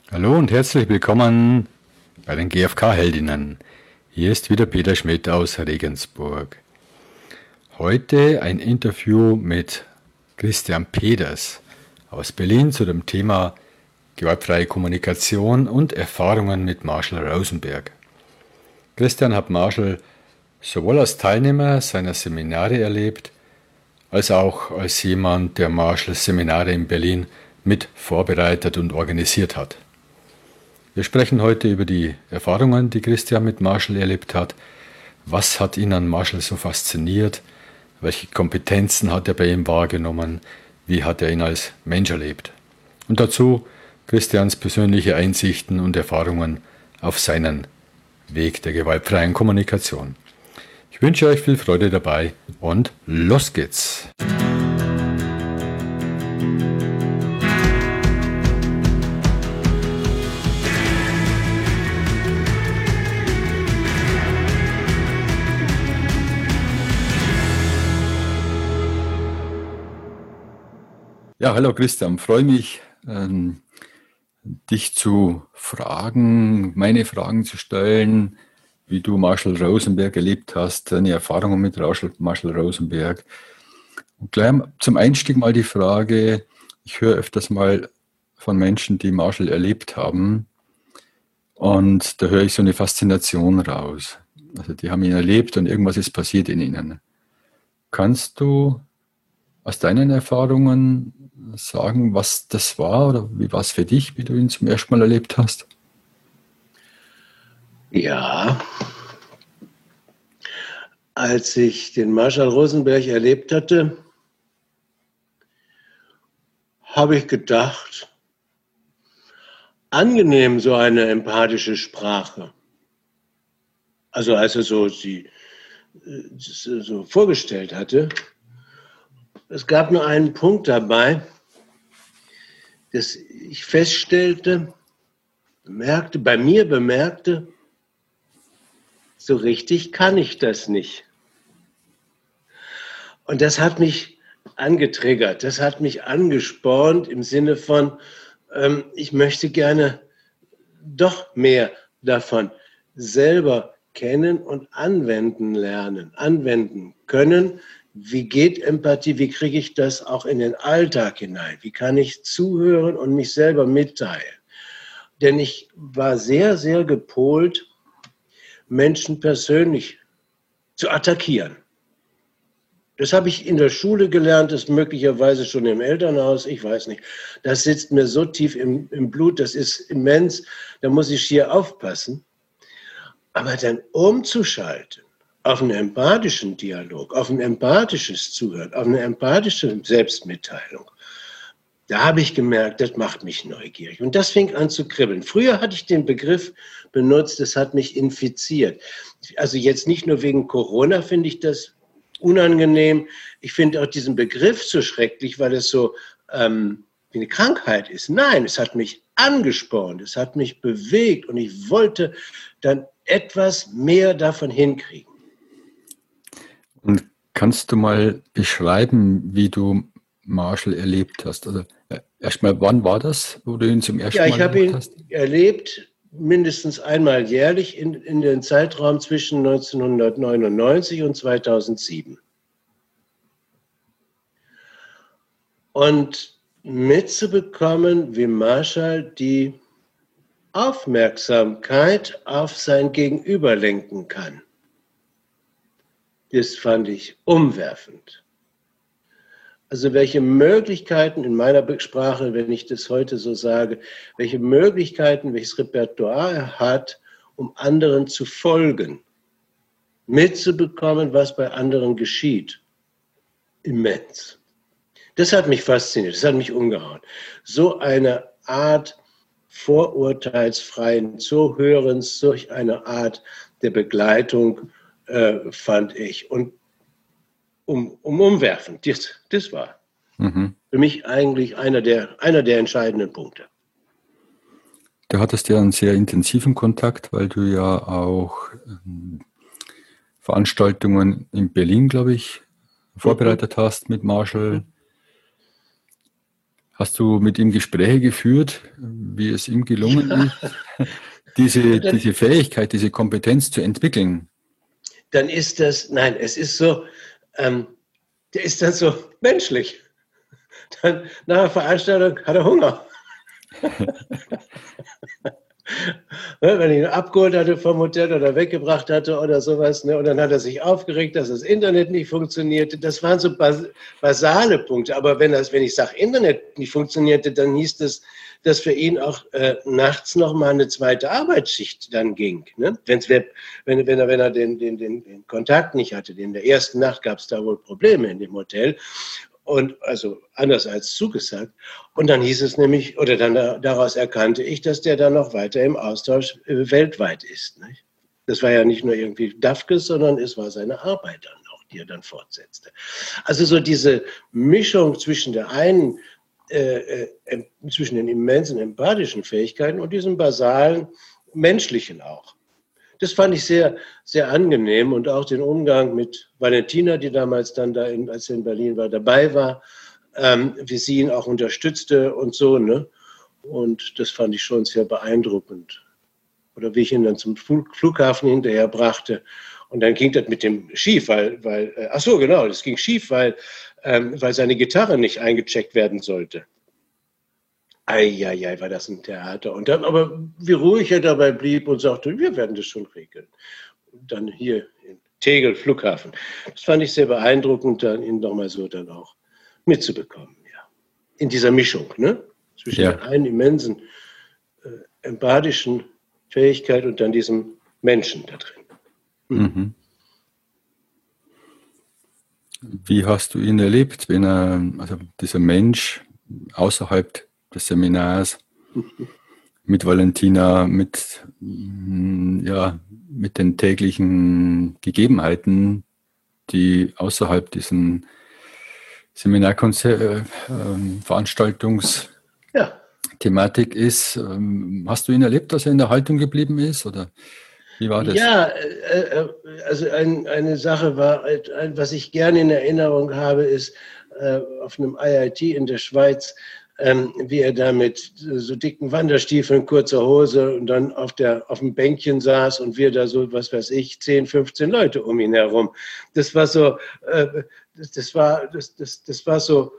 Hallo und herzlich willkommen bei den GfK-Heldinnen. Hier ist wieder Peter Schmidt aus Regensburg. Heute ein Interview mit Christian Peters aus Berlin zu dem Thema gewaltfreie Kommunikation und Erfahrungen mit Marshall Rosenberg. Christian hat Marshall sowohl als Teilnehmer seiner Seminare erlebt, als auch als jemand, der Marshalls Seminare in Berlin mit vorbereitet und organisiert hat. Wir sprechen heute über die Erfahrungen, die Christian mit Marshall erlebt hat. Was hat ihn an Marshall so fasziniert? Welche Kompetenzen hat er bei ihm wahrgenommen? Wie hat er ihn als Mensch erlebt? Und dazu Christians persönliche Einsichten und Erfahrungen auf seinen Weg der gewaltfreien Kommunikation. Ich wünsche euch viel Freude dabei und los geht's! Ja, hallo Christian, freue mich, dich zu fragen, meine Fragen zu stellen, wie du Marshall Rosenberg erlebt hast, deine Erfahrungen mit Marshall Rosenberg. Und gleich zum Einstieg mal die Frage, ich höre öfters mal von Menschen, die Marshall erlebt haben, und da höre ich so eine Faszination raus. Also die haben ihn erlebt und irgendwas ist passiert in ihnen. Kannst du aus deinen Erfahrungen sagen, was das war oder wie war es für dich, wie du ihn zum ersten Mal erlebt hast? Ja, als ich den Marshall Rosenberg erlebt hatte, habe ich gedacht, angenehm so eine empathische Sprache. Also als er sie so vorgestellt hatte. Es gab nur einen Punkt dabei, dass ich feststellte, bei mir bemerkte, so richtig kann ich das nicht. Und das hat mich angetriggert, das hat mich angespornt im Sinne von, ich möchte gerne doch mehr davon selber kennen und anwenden lernen, anwenden können. Wie geht Empathie? Wie kriege ich das auch in den Alltag hinein? Wie kann ich zuhören und mich selber mitteilen? Denn ich war sehr, sehr gepolt, Menschen persönlich zu attackieren. Das habe ich in der Schule gelernt, das möglicherweise schon im Elternhaus, ich weiß nicht. Das sitzt mir so tief im Blut, das ist immens, da muss ich schier aufpassen. Aber dann umzuschalten auf einen empathischen Dialog, auf ein empathisches Zuhören, auf eine empathische Selbstmitteilung, da habe ich gemerkt, das macht mich neugierig. Und das fing an zu kribbeln. Früher hatte ich den Begriff benutzt, das hat mich infiziert. Also jetzt nicht nur wegen Corona finde ich das unangenehm. Ich finde auch diesen Begriff so schrecklich, weil es so wie eine Krankheit ist. Nein, es hat mich angespornt, es hat mich bewegt und ich wollte dann etwas mehr davon hinkriegen. Und kannst du mal beschreiben, wie du Marshall erlebt hast? Also erstmal, wann war das, wo du ihn zum ersten Mal erlebt hast? Ja, ich habe ihn erlebt, mindestens einmal jährlich in den Zeitraum zwischen 1999 und 2007. Und mitzubekommen, wie Marshall die Aufmerksamkeit auf sein Gegenüber lenken kann. Das fand ich umwerfend. Also welche Möglichkeiten in meiner Sprache, wenn ich das heute so sage, welche Möglichkeiten, welches Repertoire er hat, um anderen zu folgen, mitzubekommen, was bei anderen geschieht. Immens. Das hat mich fasziniert, das hat mich umgehauen. So eine Art vorurteilsfreien Zuhörens, solch eine Art der Begleitung fand ich. Und umwerfend, das war für mich eigentlich einer der entscheidenden Punkte. Du hattest ja einen sehr intensiven Kontakt, weil du ja auch Veranstaltungen in Berlin, glaube ich, vorbereitet hast mit Marshall. Hast du mit ihm Gespräche geführt, wie es ihm gelungen ist, diese Fähigkeit, diese Kompetenz zu entwickeln? Dann ist das, nein, es ist so, der ist dann so menschlich. Dann nach der Veranstaltung hat er Hunger. Wenn ich ihn abgeholt hatte vom Hotel oder weggebracht hatte oder sowas, ne? Und dann hat er sich aufgeregt, dass das Internet nicht funktionierte. Das waren so basale Punkte. Aber wenn ich sage, Internet nicht funktionierte, dann hieß das, dass für ihn auch nachts noch mal eine zweite Arbeitsschicht dann ging. Ne? Wenn er den Kontakt nicht hatte, in der ersten Nacht gab es da wohl Probleme in dem Hotel. Und also anders als zugesagt. Und dann hieß es nämlich, oder dann daraus erkannte ich, dass der dann noch weiter im Austausch weltweit ist. Nicht? Das war ja nicht nur irgendwie Dafkes, sondern es war seine Arbeit dann noch, die er dann fortsetzte. Also so diese Mischung zwischen der einen, zwischen den immensen empathischen Fähigkeiten und diesem basalen menschlichen auch. Das fand ich sehr, sehr angenehm und auch den Umgang mit Valentina, die damals dann da, als sie in Berlin war, dabei war, wie sie ihn auch unterstützte und so. Ne? Und das fand ich schon sehr beeindruckend. Oder wie ich ihn dann zum Flughafen hinterher brachte. Und dann ging das mit dem schief, ach so, genau, das ging schief, weil seine Gitarre nicht eingecheckt werden sollte. Eieiei, war das ein Theater. Und dann aber, wie ruhig er dabei blieb und sagte, wir werden das schon regeln. Und dann hier in Tegel, Flughafen. Das fand ich sehr beeindruckend, dann ihn nochmal so dann auch mitzubekommen. Ja. In dieser Mischung, ne? Zwischen der einen immensen empathischen Fähigkeit und dann diesem Menschen da drin. Mhm. Wie hast du ihn erlebt, wenn also dieser Mensch außerhalb des Seminars mit Valentina, mit den täglichen Gegebenheiten, die außerhalb diesen Veranstaltungsthematik ist. Hast du ihn erlebt, dass er in der Haltung geblieben ist? Oder wie war das? Ja, also eine Sache war, was ich gerne in Erinnerung habe, ist auf einem IIT in der Schweiz, wie er da mit so dicken Wanderstiefeln, kurzer Hose und dann auf dem Bänkchen saß und wir da so, was weiß ich, 10, 15 Leute um ihn herum. Das war so, das war so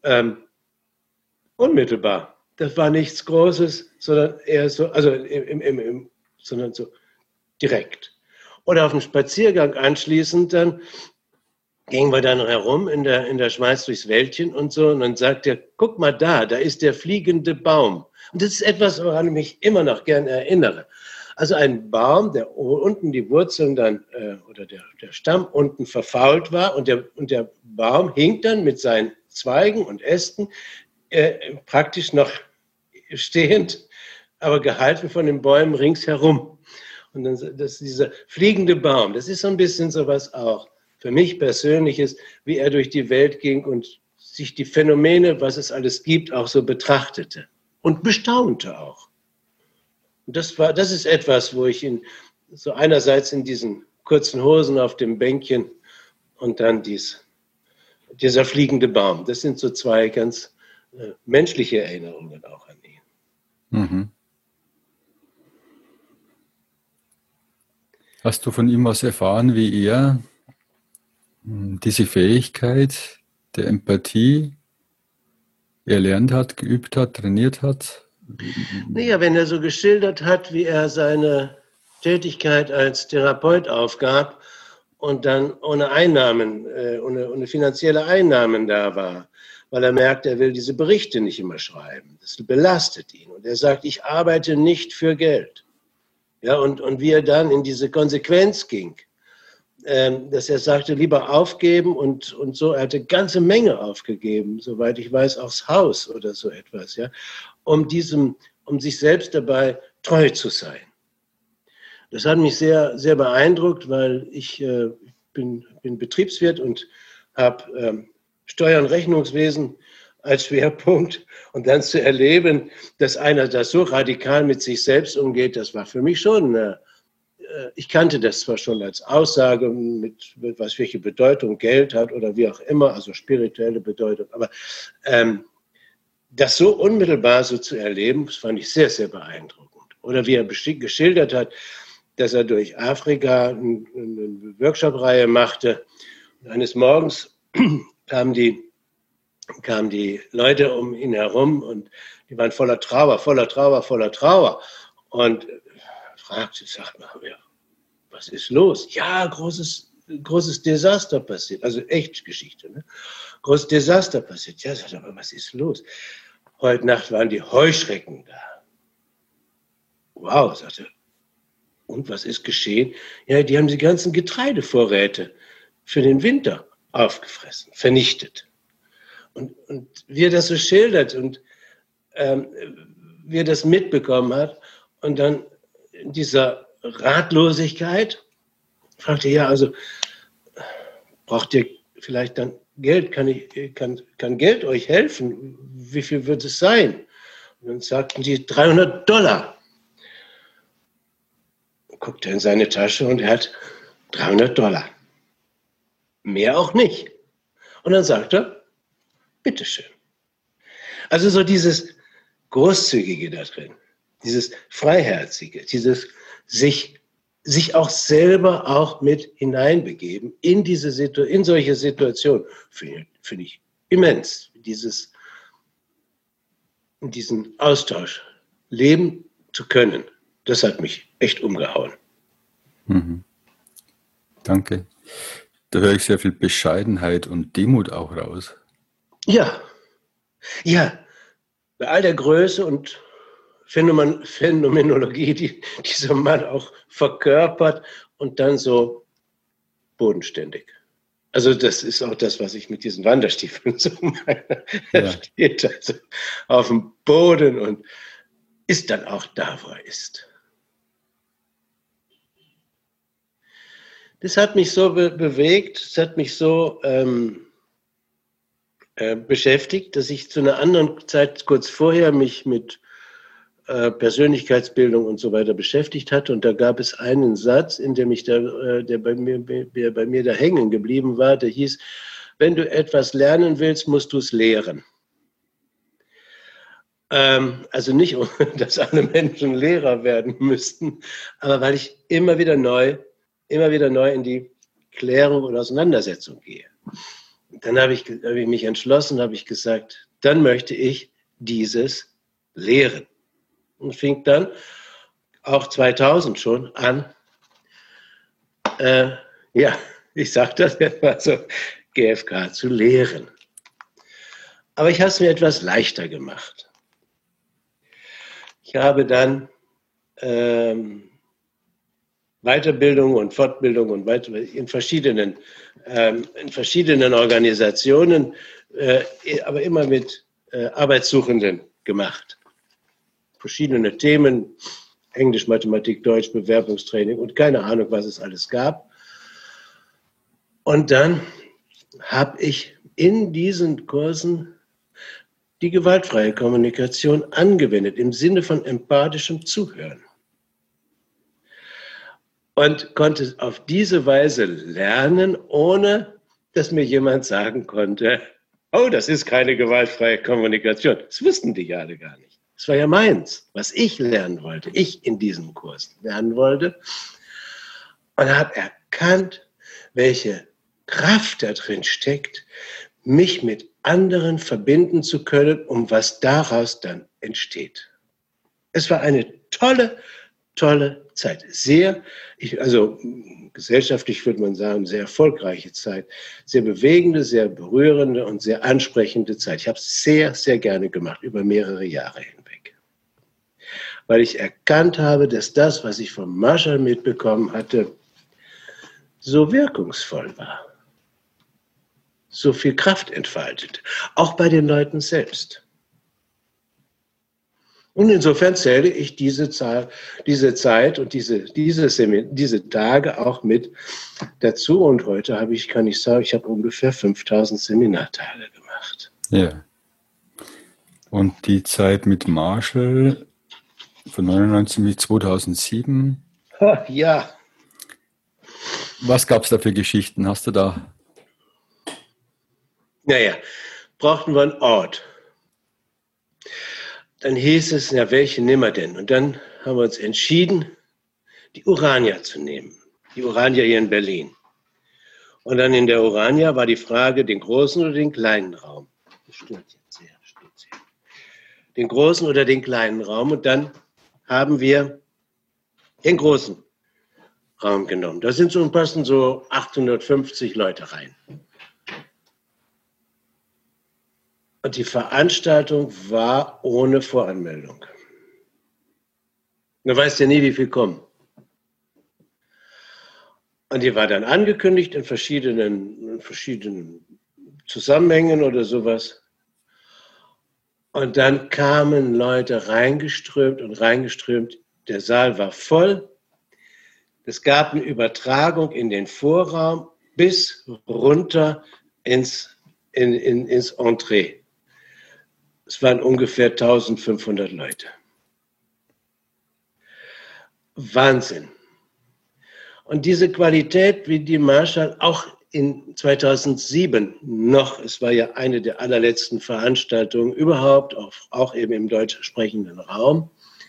unmittelbar. Das war nichts Großes, sondern eher so, also sondern so direkt. Oder auf dem Spaziergang anschließend dann gingen wir dann herum in der Schweiz durchs Wäldchen und so und dann sagt er, guck mal da ist der fliegende Baum. Und das ist etwas, woran ich mich immer noch gern erinnere. Also ein Baum, der unten die Wurzeln dann, oder der Stamm unten verfault war und der Baum hing dann mit seinen Zweigen und Ästen praktisch noch stehend, aber gehalten von den Bäumen ringsherum. Und dann das dieser fliegende Baum, das ist so ein bisschen sowas auch für mich Persönliches, wie er durch die Welt ging und sich die Phänomene, was es alles gibt, auch so betrachtete und bestaunte auch. Und das ist etwas, wo ich ihn so einerseits in diesen kurzen Hosen auf dem Bänkchen und dann dieser fliegende Baum. Das sind so zwei ganz menschliche Erinnerungen auch an ihn. Mhm. Hast du von ihm was erfahren, wie er diese Fähigkeit der Empathie erlernt hat, geübt hat, trainiert hat? Naja, wenn er so geschildert hat, wie er seine Tätigkeit als Therapeut aufgab und dann ohne Einnahmen, ohne finanzielle Einnahmen da war, weil er merkt, er will diese Berichte nicht immer schreiben. Das belastet ihn. Und er sagt, ich arbeite nicht für Geld. Ja, und wie er dann in diese Konsequenz ging, dass er sagte, lieber aufgeben und so, er hatte eine ganze Menge aufgegeben, soweit ich weiß, auch das Haus oder so etwas, ja, um sich selbst dabei treu zu sein. Das hat mich sehr, sehr beeindruckt, weil ich bin Betriebswirt und habe Steuer- und Rechnungswesen als Schwerpunkt und dann zu erleben, dass einer das so radikal mit sich selbst umgeht, das war für mich schon ich kannte das zwar schon als Aussage, welche Bedeutung Geld hat oder wie auch immer, also spirituelle Bedeutung, aber das so unmittelbar so zu erleben, das fand ich sehr, sehr beeindruckend. Oder wie er geschildert hat, dass er durch Afrika eine Workshop-Reihe machte. Und eines Morgens kamen die Leute um ihn herum und die waren voller Trauer, voller Trauer, voller Trauer. Und fragte, sagt mal, ja, was ist los? Ja, großes Desaster passiert. Also echt Geschichte, ne? Großes Desaster passiert. Ja, sagt er, aber was ist los? Heute Nacht waren die Heuschrecken da. Wow, sagte er. Und was ist geschehen? Ja, die haben die ganzen Getreidevorräte für den Winter aufgefressen, vernichtet. Und wie er das so schildert und wie er das mitbekommen hat und dann in dieser Ratlosigkeit fragte, ja, also braucht ihr vielleicht dann Geld? Kann Geld euch helfen? Wie viel wird es sein? Und dann sagten die $300. Guckte in seine Tasche und er hat $300. Mehr auch nicht. Und dann sagt er, bitteschön. Also so dieses Großzügige da drin, dieses Freiherzige, dieses sich auch selber auch mit hineinbegeben in solche Situationen, finde ich immens. Diesen Austausch leben zu können, das hat mich echt umgehauen. Mhm. Danke. Da höre ich sehr viel Bescheidenheit und Demut auch raus. Ja, bei all der Größe und Phänomenologie, die dieser Mann auch verkörpert und dann so bodenständig. Also das ist auch das, was ich mit diesen Wanderstiefeln so meine. Er steht also auf dem Boden und ist dann auch da, wo er ist. Das hat mich so bewegt, das hat mich so beschäftigt, dass ich zu einer anderen Zeit kurz vorher mich mit Persönlichkeitsbildung und so weiter beschäftigt hatte. Und da gab es einen Satz, in dem der bei mir da hängen geblieben war, der hieß, wenn du etwas lernen willst, musst du es lehren. Also nicht, dass alle Menschen Lehrer werden müssten, aber weil ich immer wieder neu in die Klärung und Auseinandersetzung gehe. Dann habe ich mich entschlossen, habe ich gesagt, dann möchte ich dieses lehren. Und fing dann auch 2000 schon an, ich sage das jetzt mal so, GFK zu lehren. Aber ich habe es mir etwas leichter gemacht. Ich habe dann Weiterbildung und Fortbildung und in verschiedenen Organisationen, aber immer mit Arbeitssuchenden gemacht. Verschiedene Themen, Englisch, Mathematik, Deutsch, Bewerbungstraining und keine Ahnung, was es alles gab. Und dann habe ich in diesen Kursen die gewaltfreie Kommunikation angewendet, im Sinne von empathischem Zuhören. Und konnte auf diese Weise lernen, ohne dass mir jemand sagen konnte, oh, das ist keine gewaltfreie Kommunikation. Das wussten die alle gar nicht. Das war ja meins, was ich lernen wollte, ich in diesem Kurs lernen wollte. Und habe erkannt, welche Kraft da drin steckt, mich mit anderen verbinden zu können, um was daraus dann entsteht. Es war eine tolle Zeit. Gesellschaftlich würde man sagen, sehr erfolgreiche Zeit. Sehr bewegende, sehr berührende und sehr ansprechende Zeit. Ich habe es sehr, sehr gerne gemacht, über mehrere Jahre hinweg. Weil ich erkannt habe, dass das, was ich von Marshall mitbekommen hatte, so wirkungsvoll war. So viel Kraft entfaltet. Auch bei den Leuten selbst. Und insofern zähle ich diese Zeit und diese Tage auch mit dazu. Und heute kann ich sagen, ich habe ungefähr 5000 Seminartage gemacht. Ja. Und die Zeit mit Marshall von 99 bis 2007? Ja. Was gab es da für Geschichten? Hast du da? Naja, brauchten wir einen Ort. dann hieß es, ja, welche nehmen wir denn? Und dann haben wir uns entschieden, die Urania zu nehmen. Die Urania hier in Berlin. Und dann in der Urania war die Frage, den großen oder den kleinen Raum. Das stört jetzt sehr, stört sehr. Den großen oder den kleinen Raum. Und dann haben wir den großen Raum genommen. Da sind so, passen so 850 Leute rein. Und die Veranstaltung war ohne Voranmeldung. Du weißt ja nie, wie viel kommen. Und die war dann angekündigt in verschiedenen Zusammenhängen oder sowas. Und dann kamen Leute reingeströmt und reingeströmt. Der Saal war voll. Es gab eine Übertragung in den Vorraum bis runter ins Entree. Es waren ungefähr 1500 Leute. Wahnsinn. Und diese Qualität, wie die Marschall auch in 2007 noch, es war ja eine der allerletzten Veranstaltungen überhaupt, auch eben im deutsch sprechenden Raum,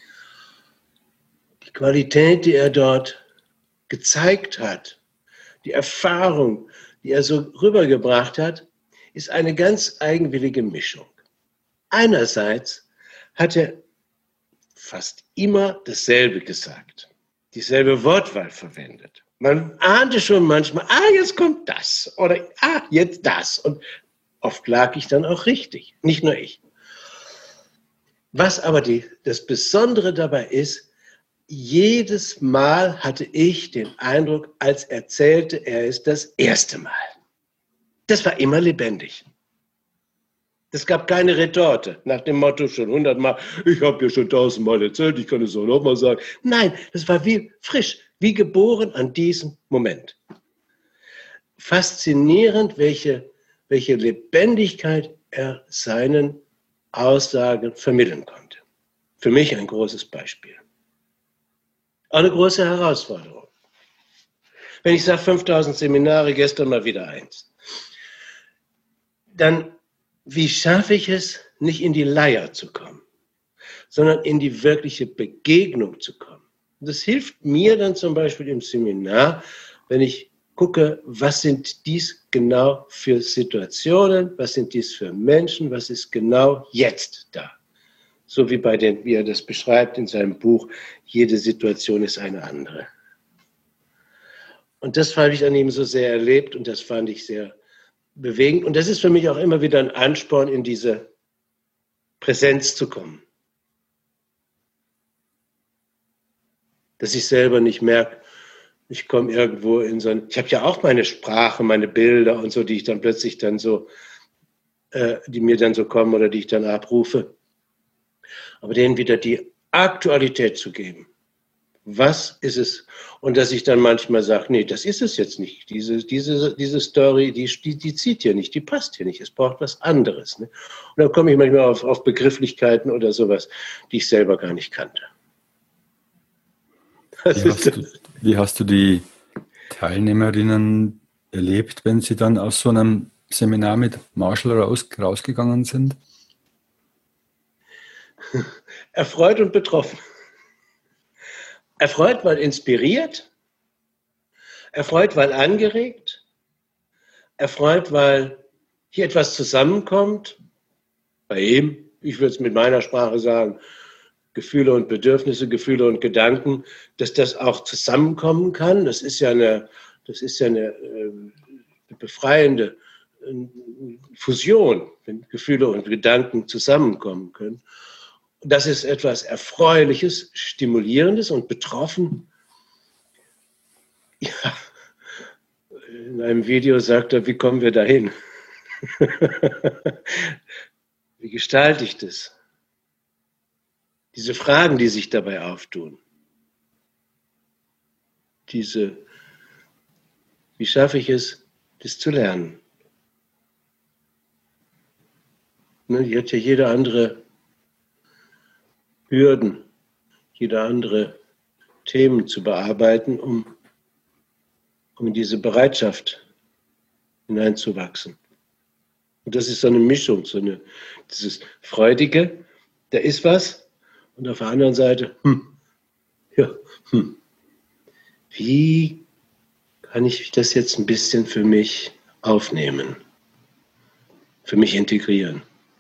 die Qualität, die er dort gezeigt hat, die Erfahrung, die er so rübergebracht hat, ist eine ganz eigenwillige Mischung. Einerseits hat er fast immer dasselbe gesagt, dieselbe Wortwahl verwendet. Man ahnte schon manchmal, jetzt kommt das oder jetzt das. Und oft lag ich dann auch richtig, nicht nur ich. Was aber das Besondere dabei ist, jedes Mal hatte ich den Eindruck, als erzählte er es das erste Mal. Das war immer lebendig. Es gab keine Retorte nach dem Motto schon 100 Mal, ich habe ja schon 1000 Mal erzählt, ich kann es auch nochmal sagen. Nein, das war wie frisch, wie geboren an diesem Moment. Faszinierend, welche Lebendigkeit er seinen Aussagen vermitteln konnte. Für mich ein großes Beispiel. Auch eine große Herausforderung. Wenn ich sage 5000 Seminare, gestern mal wieder eins, dann wie schaffe ich es, nicht in die Leier zu kommen, sondern in die wirkliche Begegnung zu kommen? Das hilft mir dann zum Beispiel im Seminar, wenn ich gucke, was sind dies genau für Situationen, was sind dies für Menschen, was ist genau jetzt da. So wie wie er das beschreibt in seinem Buch, jede Situation ist eine andere. Und das habe ich an ihm so sehr erlebt und das fand ich sehr bewegend. Und das ist für mich auch immer wieder ein Ansporn, in diese Präsenz zu kommen. Dass ich selber nicht merke, ich komme irgendwo in so ein... Ich habe ja auch meine Sprache, meine Bilder und so, die ich dann plötzlich dann so, die mir dann so kommen oder die ich dann abrufe. Aber denen wieder die Aktualität zu geben. Was ist es? Und dass ich dann manchmal sage, nee, das ist es jetzt nicht. Diese Story, die zieht hier nicht, die passt hier nicht. Es braucht was anderes. Ne? Und dann komme ich manchmal auf Begrifflichkeiten oder sowas, die ich selber gar nicht kannte. Wie hast du die Teilnehmerinnen erlebt, wenn sie dann aus so einem Seminar mit Marschall rausgegangen sind? Erfreut und betroffen. Erfreut, weil inspiriert, erfreut, weil angeregt, erfreut, weil hier etwas zusammenkommt, bei ihm, ich würde es mit meiner Sprache sagen, Gefühle und Bedürfnisse, Gefühle und Gedanken, dass das auch zusammenkommen kann. Das ist ja eine befreiende Fusion, wenn Gefühle und Gedanken zusammenkommen können. Das ist etwas Erfreuliches, Stimulierendes und betroffen. Ja, in einem Video sagt er, wie kommen wir dahin? Wie gestalte ich das? Diese Fragen, die sich dabei auftun. Wie schaffe ich es, das zu lernen? Die hat ja jede andere Hürden, jede andere Themen zu bearbeiten, um in diese Bereitschaft hineinzuwachsen. Und das ist so eine Mischung, dieses Freudige, da ist was. Und auf der anderen Seite, wie kann ich das jetzt ein bisschen für mich aufnehmen, für mich integrieren?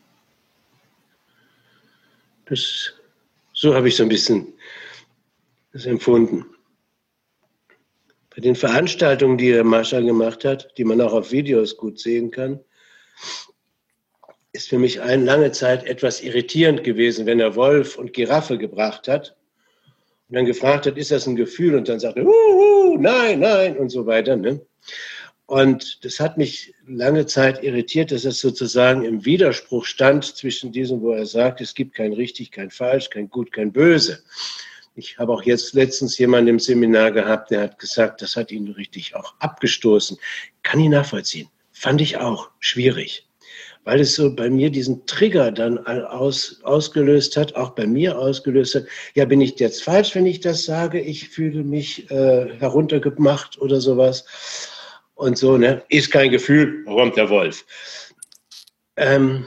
So habe ich so ein bisschen das empfunden. Bei den Veranstaltungen, die der Mascha gemacht hat, die man auch auf Videos gut sehen kann, ist für mich eine lange Zeit etwas irritierend gewesen, wenn er Wolf und Giraffe gebracht hat und dann gefragt hat, ist das ein Gefühl? Und dann sagt er, nein, nein und so weiter. Ne? Und das hat mich lange Zeit irritiert, dass es sozusagen im Widerspruch stand zwischen diesem, wo er sagt, es gibt kein richtig, kein falsch, kein gut, kein böse. Ich habe auch jetzt letztens jemanden im Seminar gehabt, der hat gesagt, das hat ihn richtig auch abgestoßen. Kann ich nachvollziehen. Fand ich auch schwierig, weil es so bei mir diesen Trigger dann ausgelöst hat, auch bei mir ausgelöst hat. Ja, bin ich jetzt falsch, wenn ich das sage? Ich fühle mich heruntergemacht oder sowas. Und so, ne? Ist kein Gefühl, kommt der Wolf. Wenn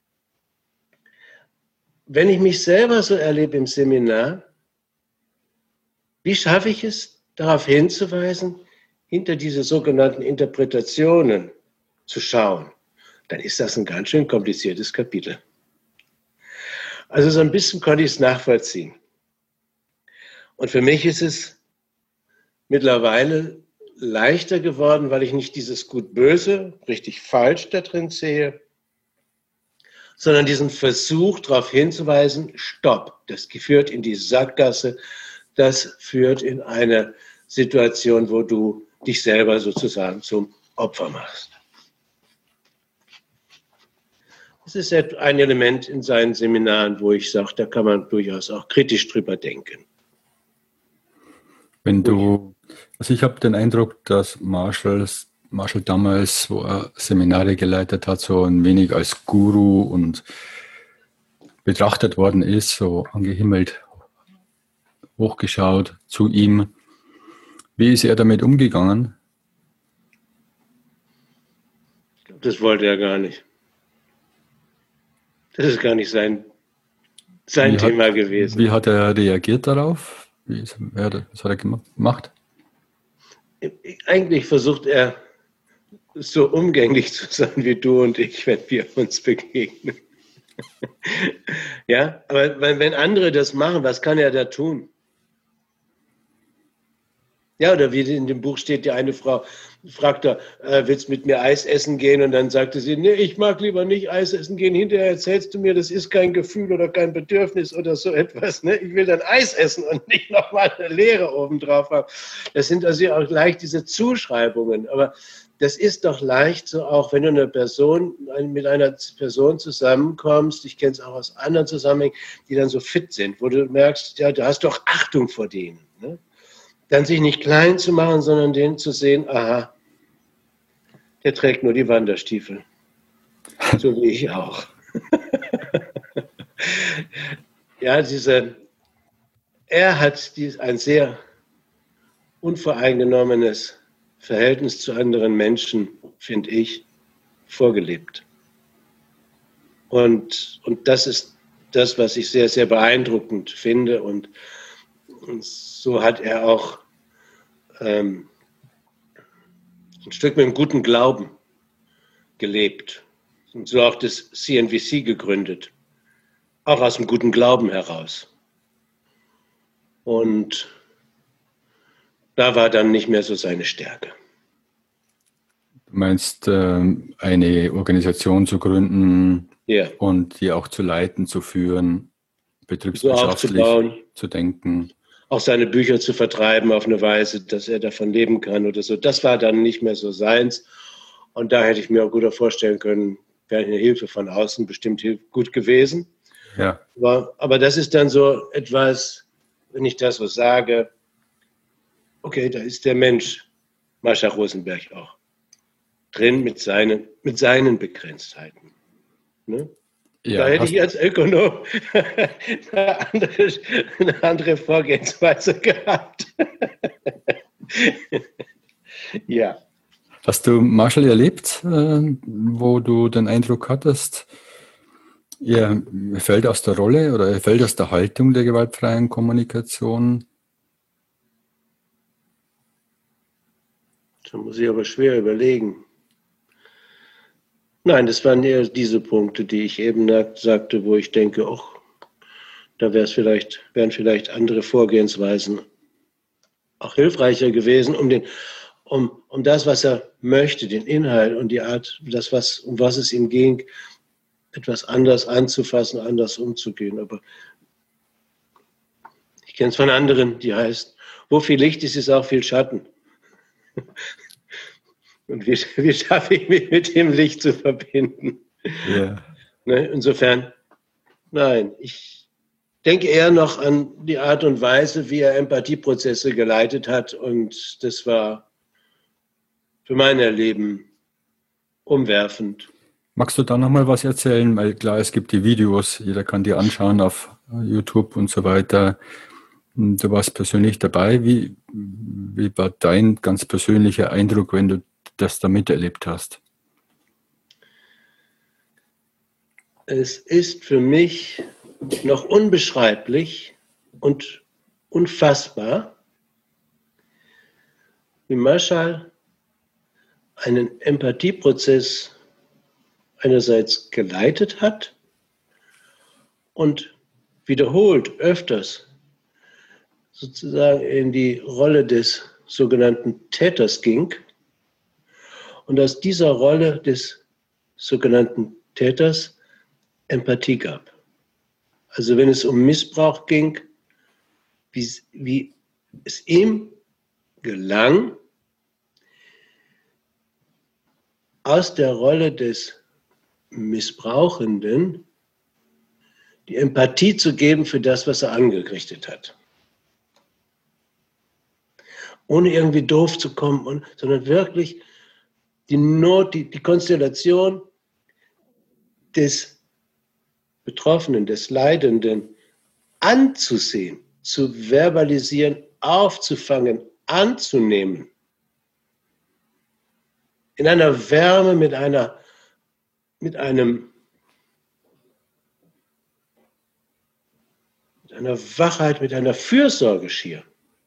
ich mich selber so erlebe im Seminar, wie schaffe ich es, darauf hinzuweisen, hinter diese sogenannten Interpretationen zu schauen? Dann ist das ein ganz schön kompliziertes Kapitel. Also so ein bisschen konnte ich es nachvollziehen. Und für mich ist es mittlerweile leichter geworden, weil ich nicht dieses Gut-Böse, richtig falsch da drin sehe, sondern diesen Versuch darauf hinzuweisen, stopp, das führt in die Sackgasse, das führt in eine Situation, wo du dich selber sozusagen zum Opfer machst. Das ist ein Element in seinen Seminaren, wo ich sage, da kann man durchaus auch kritisch drüber denken. Also ich habe den Eindruck, dass Marshall damals, wo er Seminare geleitet hat, so ein wenig als Guru und betrachtet worden ist, so angehimmelt, hochgeschaut zu ihm. Wie ist er damit umgegangen? Ich glaube, das wollte er gar nicht. Das ist gar nicht sein Thema gewesen. Wie hat er reagiert darauf? Was hat er gemacht? Eigentlich versucht er, so umgänglich zu sein wie du und ich, wenn wir uns begegnen. Ja, aber wenn andere das machen, was kann er da tun? Ja, oder wie in dem Buch steht, die eine Frau fragt er, willst du mit mir Eis essen gehen? Und dann sagte sie, nee, ich mag lieber nicht Eis essen gehen. Hinterher erzählst du mir, das ist kein Gefühl oder kein Bedürfnis oder so etwas. Ne? Ich will dann Eis essen und nicht nochmal eine Leere obendrauf haben. Das sind also auch leicht diese Zuschreibungen. Aber das ist doch leicht so, auch wenn du mit einer Person zusammenkommst, ich kenne es auch aus anderen Zusammenhängen, die dann so fit sind, wo du merkst, ja, du hast doch Achtung vor denen. Ne? Dann sich nicht klein zu machen, sondern den zu sehen, aha, der trägt nur die Wanderstiefel. So wie ich auch. Ja, er hat ein sehr unvoreingenommenes Verhältnis zu anderen Menschen, finde ich, vorgelebt. Und das ist das, was ich sehr, sehr beeindruckend finde. Und so hat er auch ein Stück mit einem guten Glauben gelebt und so auch das CNVC gegründet, auch aus einem guten Glauben heraus. Und da war dann nicht mehr so seine Stärke. Du meinst, eine Organisation zu gründen, ja, und die auch zu leiten, zu führen, betriebswirtschaftlich so zu denken. Auch seine Bücher zu vertreiben auf eine Weise, dass er davon leben kann oder so. Das war dann nicht mehr so seins. Und da hätte ich mir auch gut vorstellen können, wäre eine Hilfe von außen bestimmt gut gewesen. Ja. Aber das ist dann so etwas, wenn ich das so sage, okay, da ist der Mensch, Mascha Rosenberg auch, drin mit seinen Begrenztheiten. Ne? Ja, da hätte ich als Ökonom eine andere Vorgehensweise gehabt. Ja. Hast du Marshall erlebt, wo du den Eindruck hattest, Er fällt aus der Rolle oder er fällt aus der Haltung der gewaltfreien Kommunikation. Da muss ich aber schwer überlegen. Nein, das waren eher diese Punkte, die ich eben sagte, wo ich denke, ach, da wären vielleicht andere Vorgehensweisen auch hilfreicher gewesen, um das, was er möchte, den Inhalt und die Art, um was es ihm ging, etwas anders anzufassen, anders umzugehen. Aber ich kenne es von anderen, die heißt, wo viel Licht ist, ist auch viel Schatten. Und wie schaffe ich mich mit dem Licht zu verbinden? Ja. Ne, insofern, nein, ich denke eher noch an die Art und Weise, wie er Empathieprozesse geleitet hat. Und das war für mein Erleben umwerfend. Magst du da nochmal was erzählen? Weil klar, es gibt die Videos, jeder kann die anschauen auf YouTube und so weiter. Du warst persönlich dabei. Wie war dein ganz persönlicher Eindruck, wenn du das da miterlebt hast? Es ist für mich noch unbeschreiblich und unfassbar, wie Marschall einen Empathieprozess einerseits geleitet hat und wiederholt öfters sozusagen in die Rolle des sogenannten Täters ging und aus dieser Rolle des sogenannten Täters Empathie gab. Also wenn es um Missbrauch ging, wie es ihm gelang, aus der Rolle des Missbrauchenden die Empathie zu geben für das, was er angerichtet hat. Ohne irgendwie doof zu kommen, sondern wirklich die Not, die Konstellation des Betroffenen, des Leidenden anzusehen, zu verbalisieren, aufzufangen, anzunehmen. In einer Wärme, mit einer Wachheit, mit einer Fürsorge schier.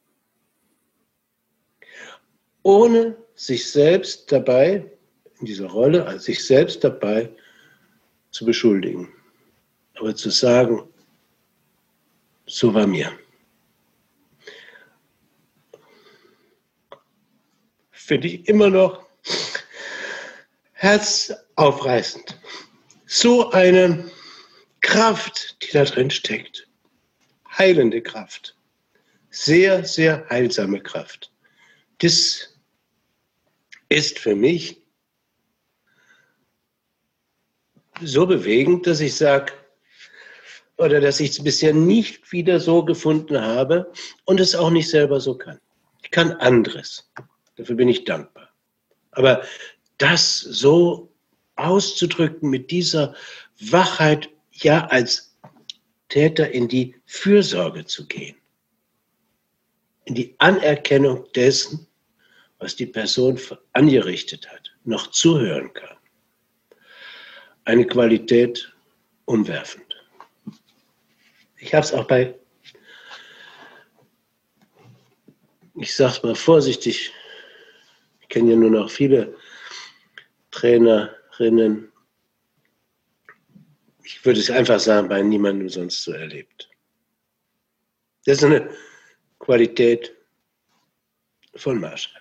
Ohne sich selbst dabei, in dieser Rolle, als sich selbst dabei zu beschuldigen. Aber zu sagen, so war mir. Finde ich immer noch herzaufreißend. So eine Kraft, die da drin steckt. Heilende Kraft. Sehr, sehr heilsame Kraft. Das ist für mich so bewegend, dass ich sage, oder dass ich es bisher nicht wieder so gefunden habe und es auch nicht selber so kann. Ich kann anderes. Dafür bin ich dankbar. Aber das so auszudrücken mit dieser Wachheit, ja als Täter in die Fürsorge zu gehen, in die Anerkennung dessen, was die Person angerichtet hat, noch zuhören kann. Eine Qualität umwerfend. Ich habe es auch ich sage es mal vorsichtig, ich kenne ja nur noch viele Trainerinnen, ich würde es einfach sagen, bei niemandem sonst so erlebt. Das ist eine Qualität von Marschall.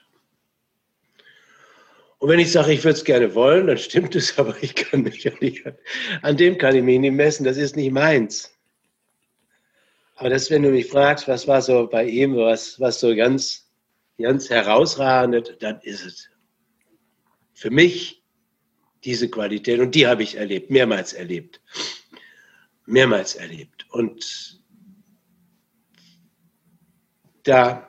Und wenn ich sage, ich würde es gerne wollen, dann stimmt es, aber ich kann mich ja nicht, an dem kann ich mich nicht messen, das ist nicht meins. Aber das, wenn du mich fragst, was war so bei ihm, was so ganz, ganz herausragend, dann ist es für mich diese Qualität. Und die habe ich erlebt, mehrmals erlebt. Mehrmals erlebt. Und da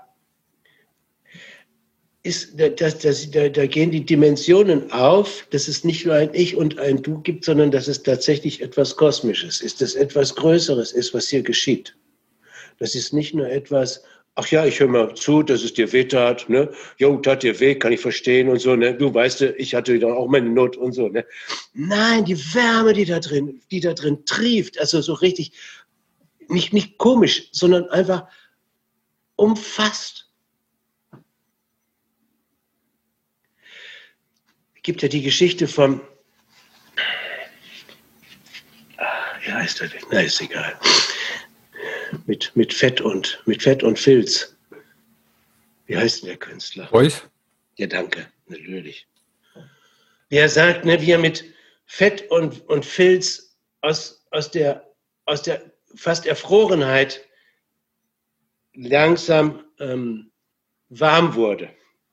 gehen die Dimensionen auf, dass es nicht nur ein Ich und ein Du gibt, sondern dass es tatsächlich etwas Kosmisches ist, dass etwas Größeres ist, was hier geschieht. Das ist nicht nur etwas, ach ja, ich höre mal zu, dass es dir weh tat, ne? Jo, tat dir weh, kann ich verstehen und so, ne? Du weißt, ich hatte dann auch meine Not und so, ne? Nein, die Wärme, die da drin trieft, also so richtig, nicht komisch, sondern einfach umfasst. Es gibt ja die Geschichte vom, wie heißt er denn? Na, ist egal. Mit Fett und Filz. Wie heißt denn der Künstler? Beuys? Ja, danke, natürlich. Wie er sagt, ne, wie er mit Fett und Filz aus der fast Erfrorenheit langsam warm wurde.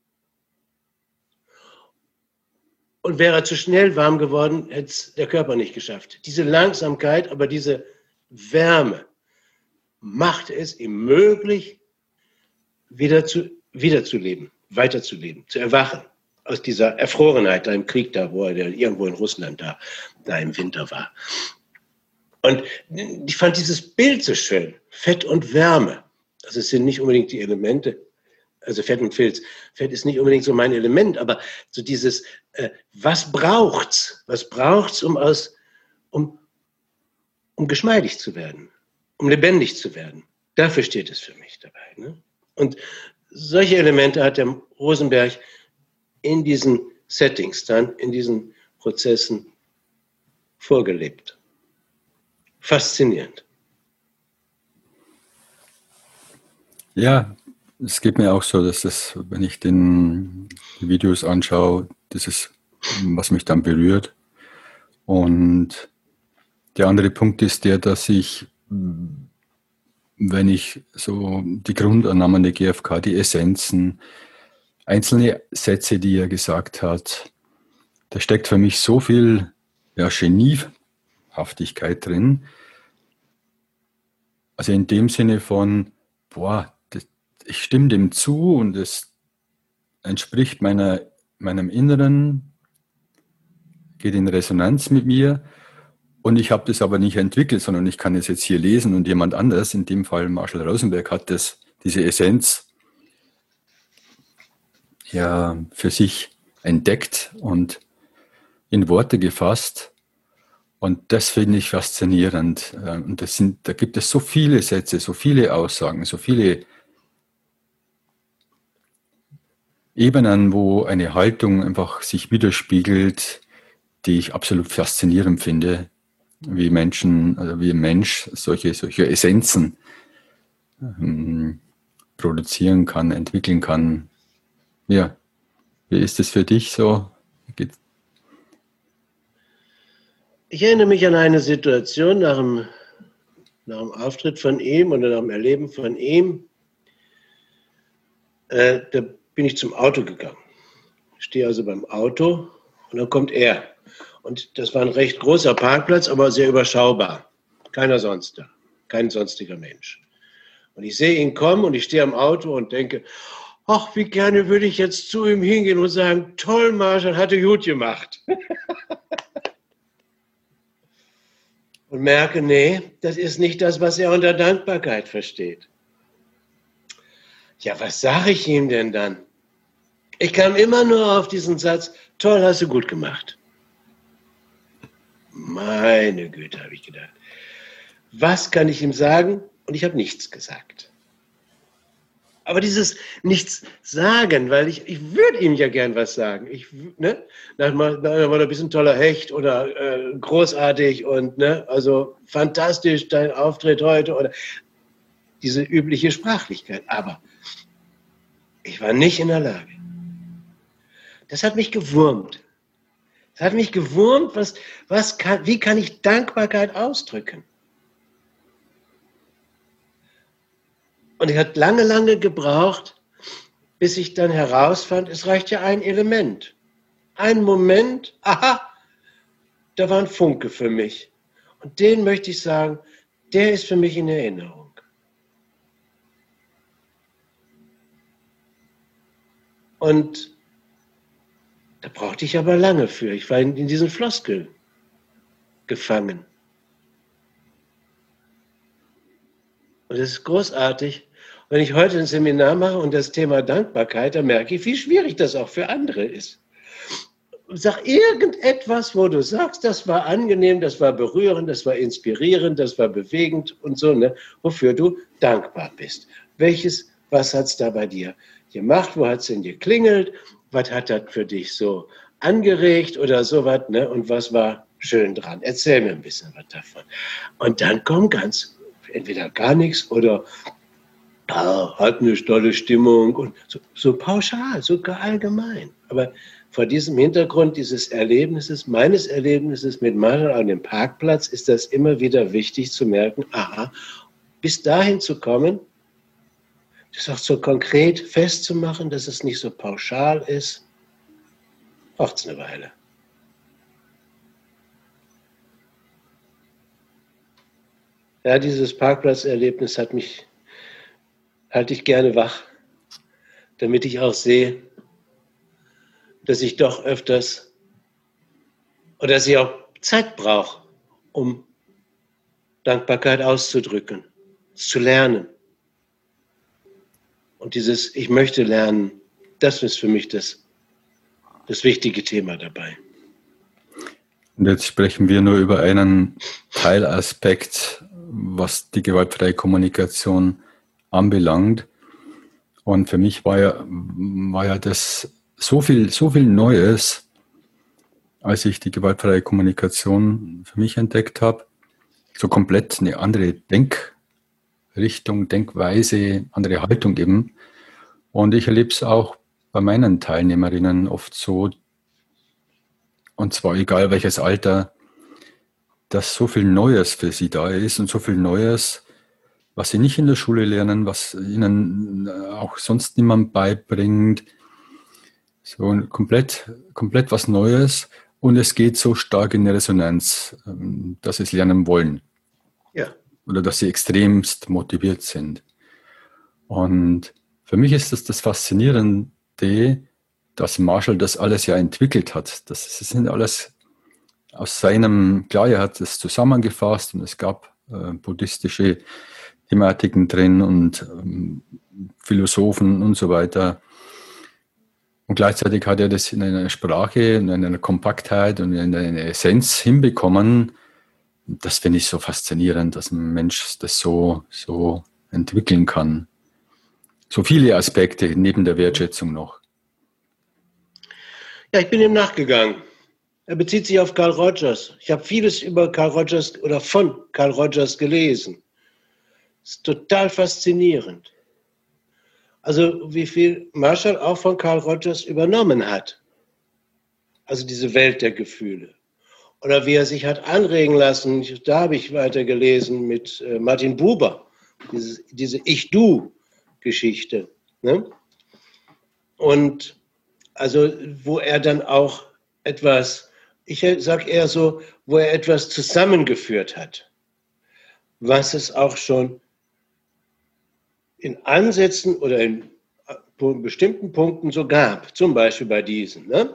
Und wäre er zu schnell warm geworden, hätte es der Körper nicht geschafft. Diese Langsamkeit, aber diese Wärme macht es ihm möglich, wiederzuleben, weiterzuleben, zu erwachen. Aus dieser Erfrorenheit da im Krieg, da wo er irgendwo in Russland da im Winter war. Und ich fand dieses Bild so schön, Fett und Wärme. Also es sind nicht unbedingt die Elemente, also Fett und Filz. Fett ist nicht unbedingt so mein Element, aber so dieses, was braucht's? Was braucht's, um geschmeidig zu werden, um lebendig zu werden? Dafür steht es für mich dabei. Ne? Und solche Elemente hat der Rosenberg in diesen Settings dann, in diesen Prozessen vorgelebt. Faszinierend. Ja, es geht mir auch so, dass das, wenn ich die Videos anschaue, das ist, was mich dann berührt. Und der andere Punkt ist der, dass ich, wenn ich so die Grundannahmen der GfK, die Essenzen, einzelne Sätze, die er gesagt hat, da steckt für mich so viel Geniehaftigkeit drin. Also in dem Sinne von, boah, ich stimme dem zu und es entspricht meinem Inneren, geht in Resonanz mit mir und ich habe das aber nicht entwickelt, sondern ich kann es jetzt hier lesen und jemand anders, in dem Fall Marshall Rosenberg, hat diese Essenz ja für sich entdeckt und in Worte gefasst. Und das finde ich faszinierend. Und da gibt es so viele Sätze, so viele Aussagen, so viele Ebenen, wo eine Haltung einfach sich widerspiegelt, die ich absolut faszinierend finde, wie Menschen, also wie ein Mensch solche Essenzen produzieren kann, entwickeln kann. Ja, wie ist es für dich so? Ich erinnere mich an eine Situation nach dem Auftritt von ihm oder nach dem Erleben von ihm. Da bin ich zum Auto gegangen. Ich stehe also beim Auto und dann kommt er. Und das war ein recht großer Parkplatz, aber sehr überschaubar. Keiner sonst da, kein sonstiger Mensch. Und ich sehe ihn kommen und ich stehe am Auto und denke, ach, wie gerne würde ich jetzt zu ihm hingehen und sagen, toll, Marshall, hatte gut gemacht. Und merke, nee, das ist nicht das, was er unter Dankbarkeit versteht. Ja, was sage ich ihm denn dann? Ich kam immer nur auf diesen Satz, toll, hast du gut gemacht. Meine Güte, habe ich gedacht. Was kann ich ihm sagen? Und ich habe nichts gesagt. Aber dieses Nichts sagen, weil ich würde ihm ja gern was sagen. War ein bisschen toller Hecht oder großartig und also fantastisch dein Auftritt heute oder diese übliche Sprachlichkeit. Aber ich war nicht in der Lage. Das hat mich gewurmt. Das hat mich gewurmt, wie kann ich Dankbarkeit ausdrücken? Und ich habe lange, lange gebraucht, bis ich dann herausfand, es reicht ja ein Element. Ein Moment, aha, da war ein Funke für mich. Und den möchte ich sagen, der ist für mich in Erinnerung. Und da brauchte ich aber lange für. Ich war in diesen Floskeln gefangen. Und es ist großartig, Wenn ich heute ein Seminar mache und das Thema Dankbarkeit, dann merke ich, wie schwierig das auch für andere ist. Sag irgendetwas, wo du sagst, das war angenehm, das war berührend, das war inspirierend, das war bewegend und so, ne, wofür du dankbar bist. Was hat es da bei dir gemacht? Wo hat es denn geklingelt? Was hat das für dich so angeregt oder sowas, ne? Und was war schön dran? Erzähl mir ein bisschen was davon. Und dann kommt entweder gar nichts oder hat eine tolle Stimmung und so pauschal, sogar allgemein. Aber vor diesem Hintergrund meines Erlebnisses mit Marshall an dem Parkplatz, ist das immer wieder wichtig zu merken, aha, bis dahin zu kommen, das auch so konkret festzumachen, dass es nicht so pauschal ist, braucht es eine Weile. Ja, dieses Parkplatzerlebnis halte ich gerne wach, damit ich auch sehe, dass ich doch öfters oder dass ich auch Zeit brauche, um Dankbarkeit auszudrücken, zu lernen. Und dieses Ich möchte lernen, das ist für mich das wichtige Thema dabei. Und jetzt sprechen wir nur über einen Teilaspekt, was die gewaltfreie Kommunikation anbelangt. Und für mich war ja das so viel Neues, als ich die gewaltfreie Kommunikation für mich entdeckt habe. So komplett eine andere Denkrichtung, Denkweise, andere Haltung eben. Und ich erlebe es auch bei meinen Teilnehmerinnen oft so, und zwar egal welches Alter, dass so viel Neues für sie da ist und so viel Neues, was sie nicht in der Schule lernen, was ihnen auch sonst niemand beibringt. So komplett was Neues, und es geht so stark in die Resonanz, dass sie es lernen wollen. Ja. Oder dass sie extremst motiviert sind. Und für mich ist das Faszinierende, dass Marshall das alles ja entwickelt hat. Das sind alles aus seinem, klar, er hat es zusammengefasst und es gab buddhistische Thematiken drin und Philosophen und so weiter. Und gleichzeitig hat er das in einer Sprache, in einer Kompaktheit und in einer Essenz hinbekommen. Das finde ich so faszinierend, dass ein Mensch das so entwickeln kann. So viele Aspekte neben der Wertschätzung noch. Ja, ich bin ihm nachgegangen. Er bezieht sich auf Carl Rogers. Ich habe vieles über Carl Rogers oder von Carl Rogers gelesen. Das ist total faszinierend. Also wie viel Marshall auch von Carl Rogers übernommen hat. Also diese Welt der Gefühle. Oder wie er sich hat anregen lassen, da habe ich weitergelesen mit Martin Buber, diese Ich-Du-Geschichte. Ne? Und also wo er dann auch etwas, ich sage eher so, wo er etwas zusammengeführt hat, was es auch schon in Ansätzen oder in bestimmten Punkten so gab, zum Beispiel bei diesen. Ne?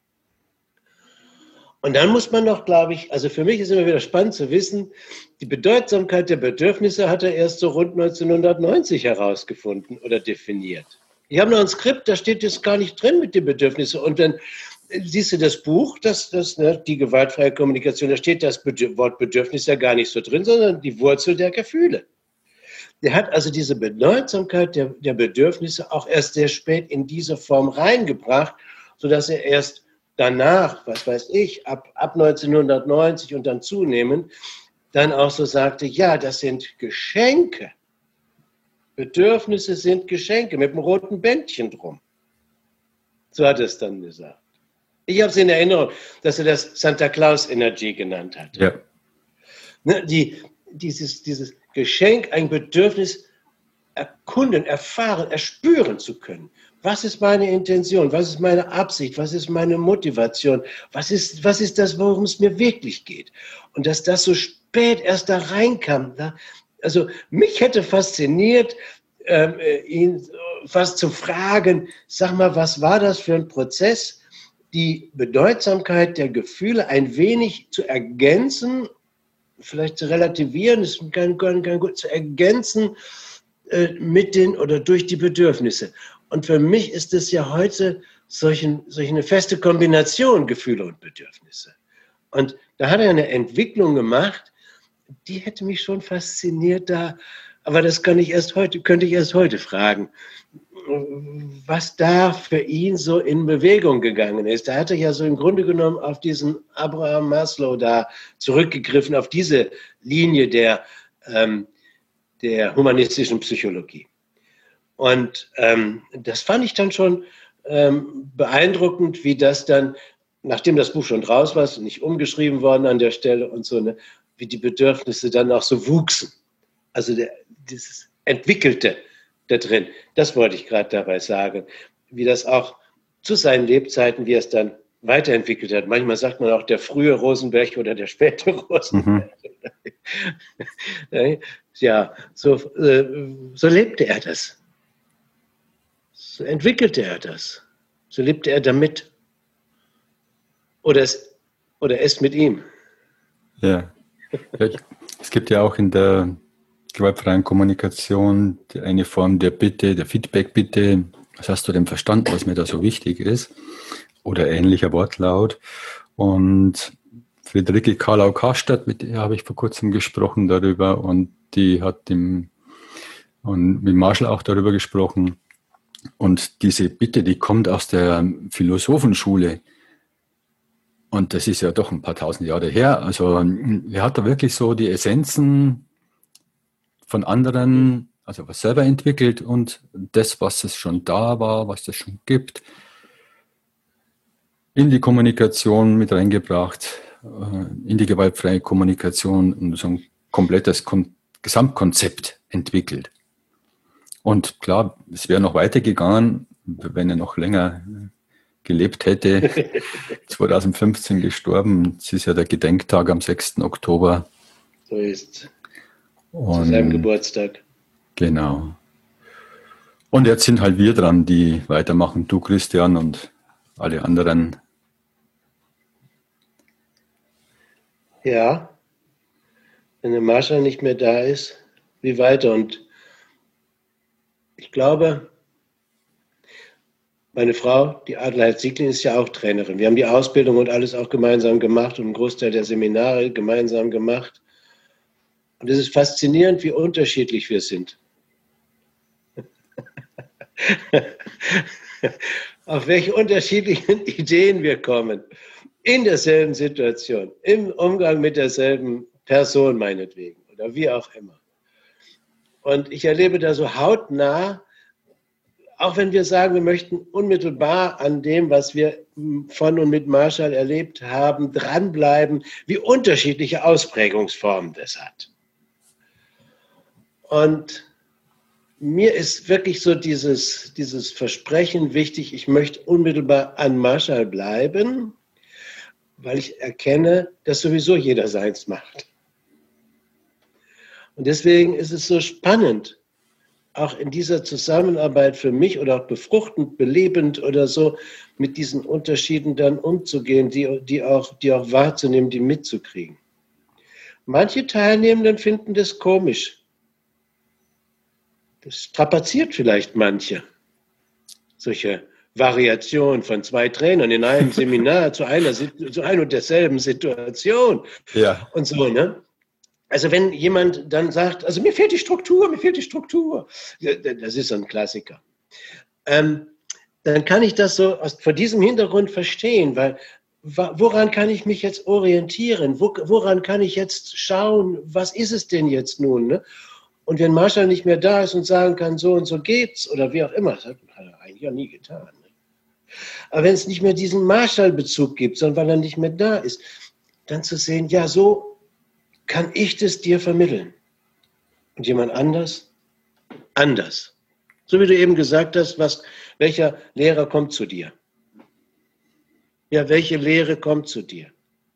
Und dann muss man noch, glaube ich, also für mich ist immer wieder spannend zu wissen, die Bedeutsamkeit der Bedürfnisse hat er erst so rund 1990 herausgefunden oder definiert. Ich habe noch ein Skript, da steht jetzt gar nicht drin mit den Bedürfnissen. Und dann siehst du das Buch, die gewaltfreie Kommunikation, da steht das Wort Bedürfnis ja gar nicht so drin, sondern die Wurzel der Gefühle. Der hat also diese Bedeutsamkeit der Bedürfnisse auch erst sehr spät in diese Form reingebracht, sodass er erst danach, was weiß ich, ab 1990 und dann zunehmend, dann auch so sagte, ja, das sind Geschenke. Bedürfnisse sind Geschenke mit einem roten Bändchen drum. So hat er es dann gesagt. Ich habe es in Erinnerung, dass er das Santa Claus Energy genannt hat. Ja. Ne, dieses Geschenk, ein Bedürfnis erkunden, erfahren, erspüren zu können. Was ist meine Intention? Was ist meine Absicht? Was ist meine Motivation? Was ist das, worum es mir wirklich geht? Und dass das so spät erst da reinkam. Also mich hätte fasziniert, ihn fast zu fragen, sag mal, was war das für ein Prozess, die Bedeutsamkeit der Gefühle ein wenig zu ergänzen, vielleicht zu relativieren, ist kein gut, zu ergänzen mit den oder durch die Bedürfnisse. Und für mich ist es ja heute solch eine feste Kombination Gefühle und Bedürfnisse. Und da hat er eine Entwicklung gemacht, die hätte mich schon fasziniert da, aber das könnte ich erst heute fragen, was da für ihn so in Bewegung gegangen ist. Da hat er ja so im Grunde genommen auf diesen Abraham Maslow da zurückgegriffen, auf diese Linie der humanistischen Psychologie. Und das fand ich dann schon beeindruckend, wie das dann, nachdem das Buch schon raus war, nicht umgeschrieben worden an der Stelle und so, ne, wie die Bedürfnisse dann auch so wuchsen. Also dieses Entwickelte da drin, das wollte ich gerade dabei sagen, wie das auch zu seinen Lebzeiten, wie er es dann weiterentwickelt hat. Manchmal sagt man auch der frühe Rosenberg oder der späte Rosenberg. Ja, so lebte er das. So entwickelte er das. So lebte er damit. Oder es mit ihm. Ja. Es gibt ja auch in der gewaltfreien Kommunikation eine Form der Bitte, der Feedback-Bitte. Was hast du denn verstanden, was mir da so wichtig ist? Oder ähnlicher Wortlaut. Und Friederike Karlau-Karstadt, mit der habe ich vor kurzem gesprochen darüber, und die hat und mit Marshall auch darüber gesprochen. Und diese Bitte, die kommt aus der Philosophenschule. Und das ist ja doch ein paar tausend Jahre her. Also er hat da wirklich so die Essenzen von anderen, also was selber entwickelt und das, was es schon da war, was es schon gibt, in die Kommunikation mit reingebracht, in die gewaltfreie Kommunikation und so ein komplettes Gesamtkonzept entwickelt. Und klar, es wäre noch weitergegangen, wenn er noch länger gelebt hätte. 2015 gestorben. Es ist ja der Gedenktag am 6. Oktober. So ist zu seinem Geburtstag. Genau. Und jetzt sind halt wir dran, die weitermachen. Du, Christian, und alle anderen. Ja, wenn der Marshall nicht mehr da ist, wie weiter? Und ich glaube, meine Frau, die Adelheid Sieglin, ist ja auch Trainerin. Wir haben die Ausbildung und alles auch gemeinsam gemacht und einen Großteil der Seminare gemeinsam gemacht. Und es ist faszinierend, wie unterschiedlich wir sind. Auf welche unterschiedlichen Ideen wir kommen. In derselben Situation, im Umgang mit derselben Person meinetwegen oder wie auch immer. Und ich erlebe da so hautnah, auch wenn wir sagen, wir möchten unmittelbar an dem, was wir von und mit Marshall erlebt haben, dranbleiben, wie unterschiedliche Ausprägungsformen das hat. Und mir ist wirklich so dieses Versprechen wichtig, ich möchte unmittelbar an Marshall bleiben, weil ich erkenne, dass sowieso jeder seins macht. Und deswegen ist es so spannend, auch in dieser Zusammenarbeit für mich oder auch befruchtend, belebend oder so, mit diesen Unterschieden dann umzugehen, die auch wahrzunehmen, die mitzukriegen. Manche Teilnehmenden finden das komisch. Das strapaziert vielleicht manche. Solche Variationen von zwei Trainern in einem Seminar zu ein und derselben Situation. Ja. Und so, ne? Also wenn jemand dann sagt, also mir fehlt die Struktur, das ist so ein Klassiker. Dann kann ich das so vor diesem Hintergrund verstehen, weil woran kann ich mich jetzt orientieren? Woran kann ich jetzt schauen, was ist es denn jetzt nun? Ne? Und wenn Marshall nicht mehr da ist und sagen kann, so und so geht's oder wie auch immer, das hat er eigentlich ja nie getan. Ne? Aber wenn es nicht mehr diesen Marshall-Bezug gibt, sondern weil er nicht mehr da ist, dann zu sehen, ja, so kann ich das dir vermitteln. Und jemand anders? Anders. So wie du eben gesagt hast, welcher Lehrer kommt zu dir? Ja, welche Lehre kommt zu dir?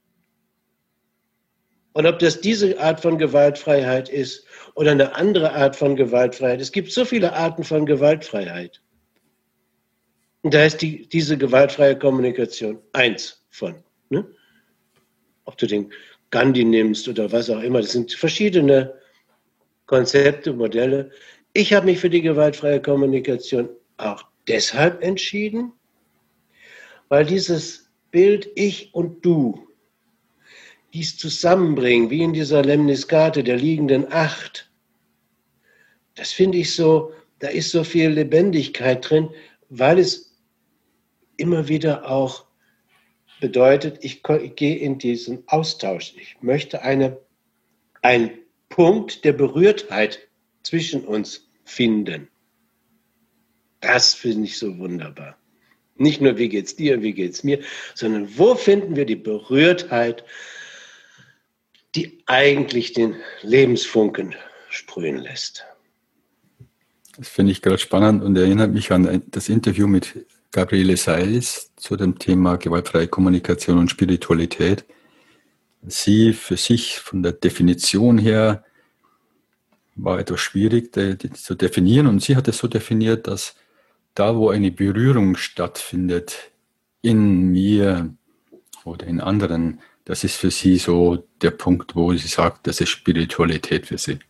Und ob das diese Art von Gewaltfreiheit ist oder eine andere Art von Gewaltfreiheit. Es gibt so viele Arten von Gewaltfreiheit. Und da ist diese gewaltfreie Kommunikation eins von. Ne? Ob du den Gandhi nimmst oder was auch immer. Das sind verschiedene Konzepte, Modelle, Ich habe mich für die gewaltfreie Kommunikation auch deshalb entschieden, weil dieses Bild Ich und Du, dies zusammenbringen, wie in dieser Lemniskate der liegenden Acht, das finde ich so, da ist so viel Lebendigkeit drin, weil es immer wieder auch bedeutet, ich gehe in diesen Austausch. Ich möchte einen Punkt der Berührtheit zwischen uns finden. Das finde ich so wunderbar. Nicht nur, wie geht's dir, wie geht's mir, sondern wo finden wir die Berührtheit, die eigentlich den Lebensfunken sprühen lässt. Das finde ich gerade spannend und erinnert mich an das Interview mit Gabriele Seiles zu dem Thema gewaltfreie Kommunikation und Spiritualität. Sie für sich von der Definition her war etwas schwierig die zu definieren und sie hat es so definiert, dass da, wo eine Berührung stattfindet in mir oder in anderen, das ist für sie so der Punkt, wo sie sagt, das ist Spiritualität für sie.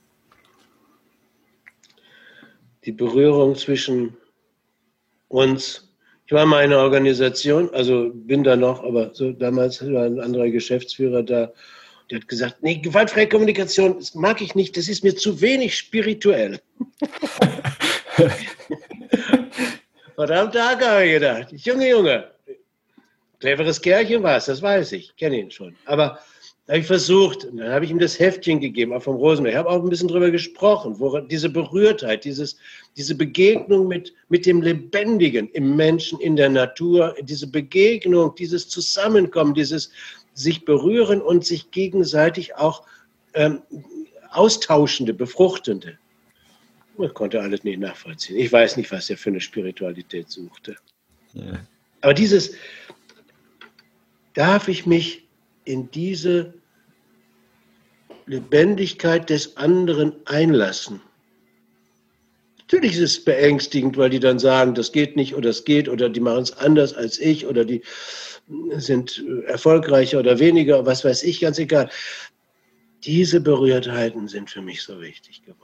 Die Berührung zwischen uns. Ich war mal in einer Organisation, also bin da noch, aber so damals war ein anderer Geschäftsführer da, der hat gesagt, nee, gewaltfreie Kommunikation, das mag ich nicht, das ist mir zu wenig spirituell. Verdammt, da habe ich gedacht, Junge, cleveres Kerlchen war es, das weiß ich kenne ihn schon. Aber da habe ich versucht, und dann habe ich ihm das Heftchen gegeben, auch vom Rosenberg. Ich habe auch ein bisschen drüber gesprochen, diese Berührtheit, diese Begegnung mit dem Lebendigen im Menschen, in der Natur, diese Begegnung, dieses Zusammenkommen, dieses sich berühren und sich gegenseitig auch austauschende, befruchtende. Man konnte alles nicht nachvollziehen. Ich weiß nicht, was er für eine Spiritualität suchte. Ja. Aber darf ich mich in diese Lebendigkeit des anderen einlassen? Natürlich ist es beängstigend, weil die dann sagen, das geht nicht oder es geht oder die machen es anders als ich oder die sind erfolgreicher oder weniger, was weiß ich, ganz egal. Diese Berührtheiten sind für mich so wichtig geworden.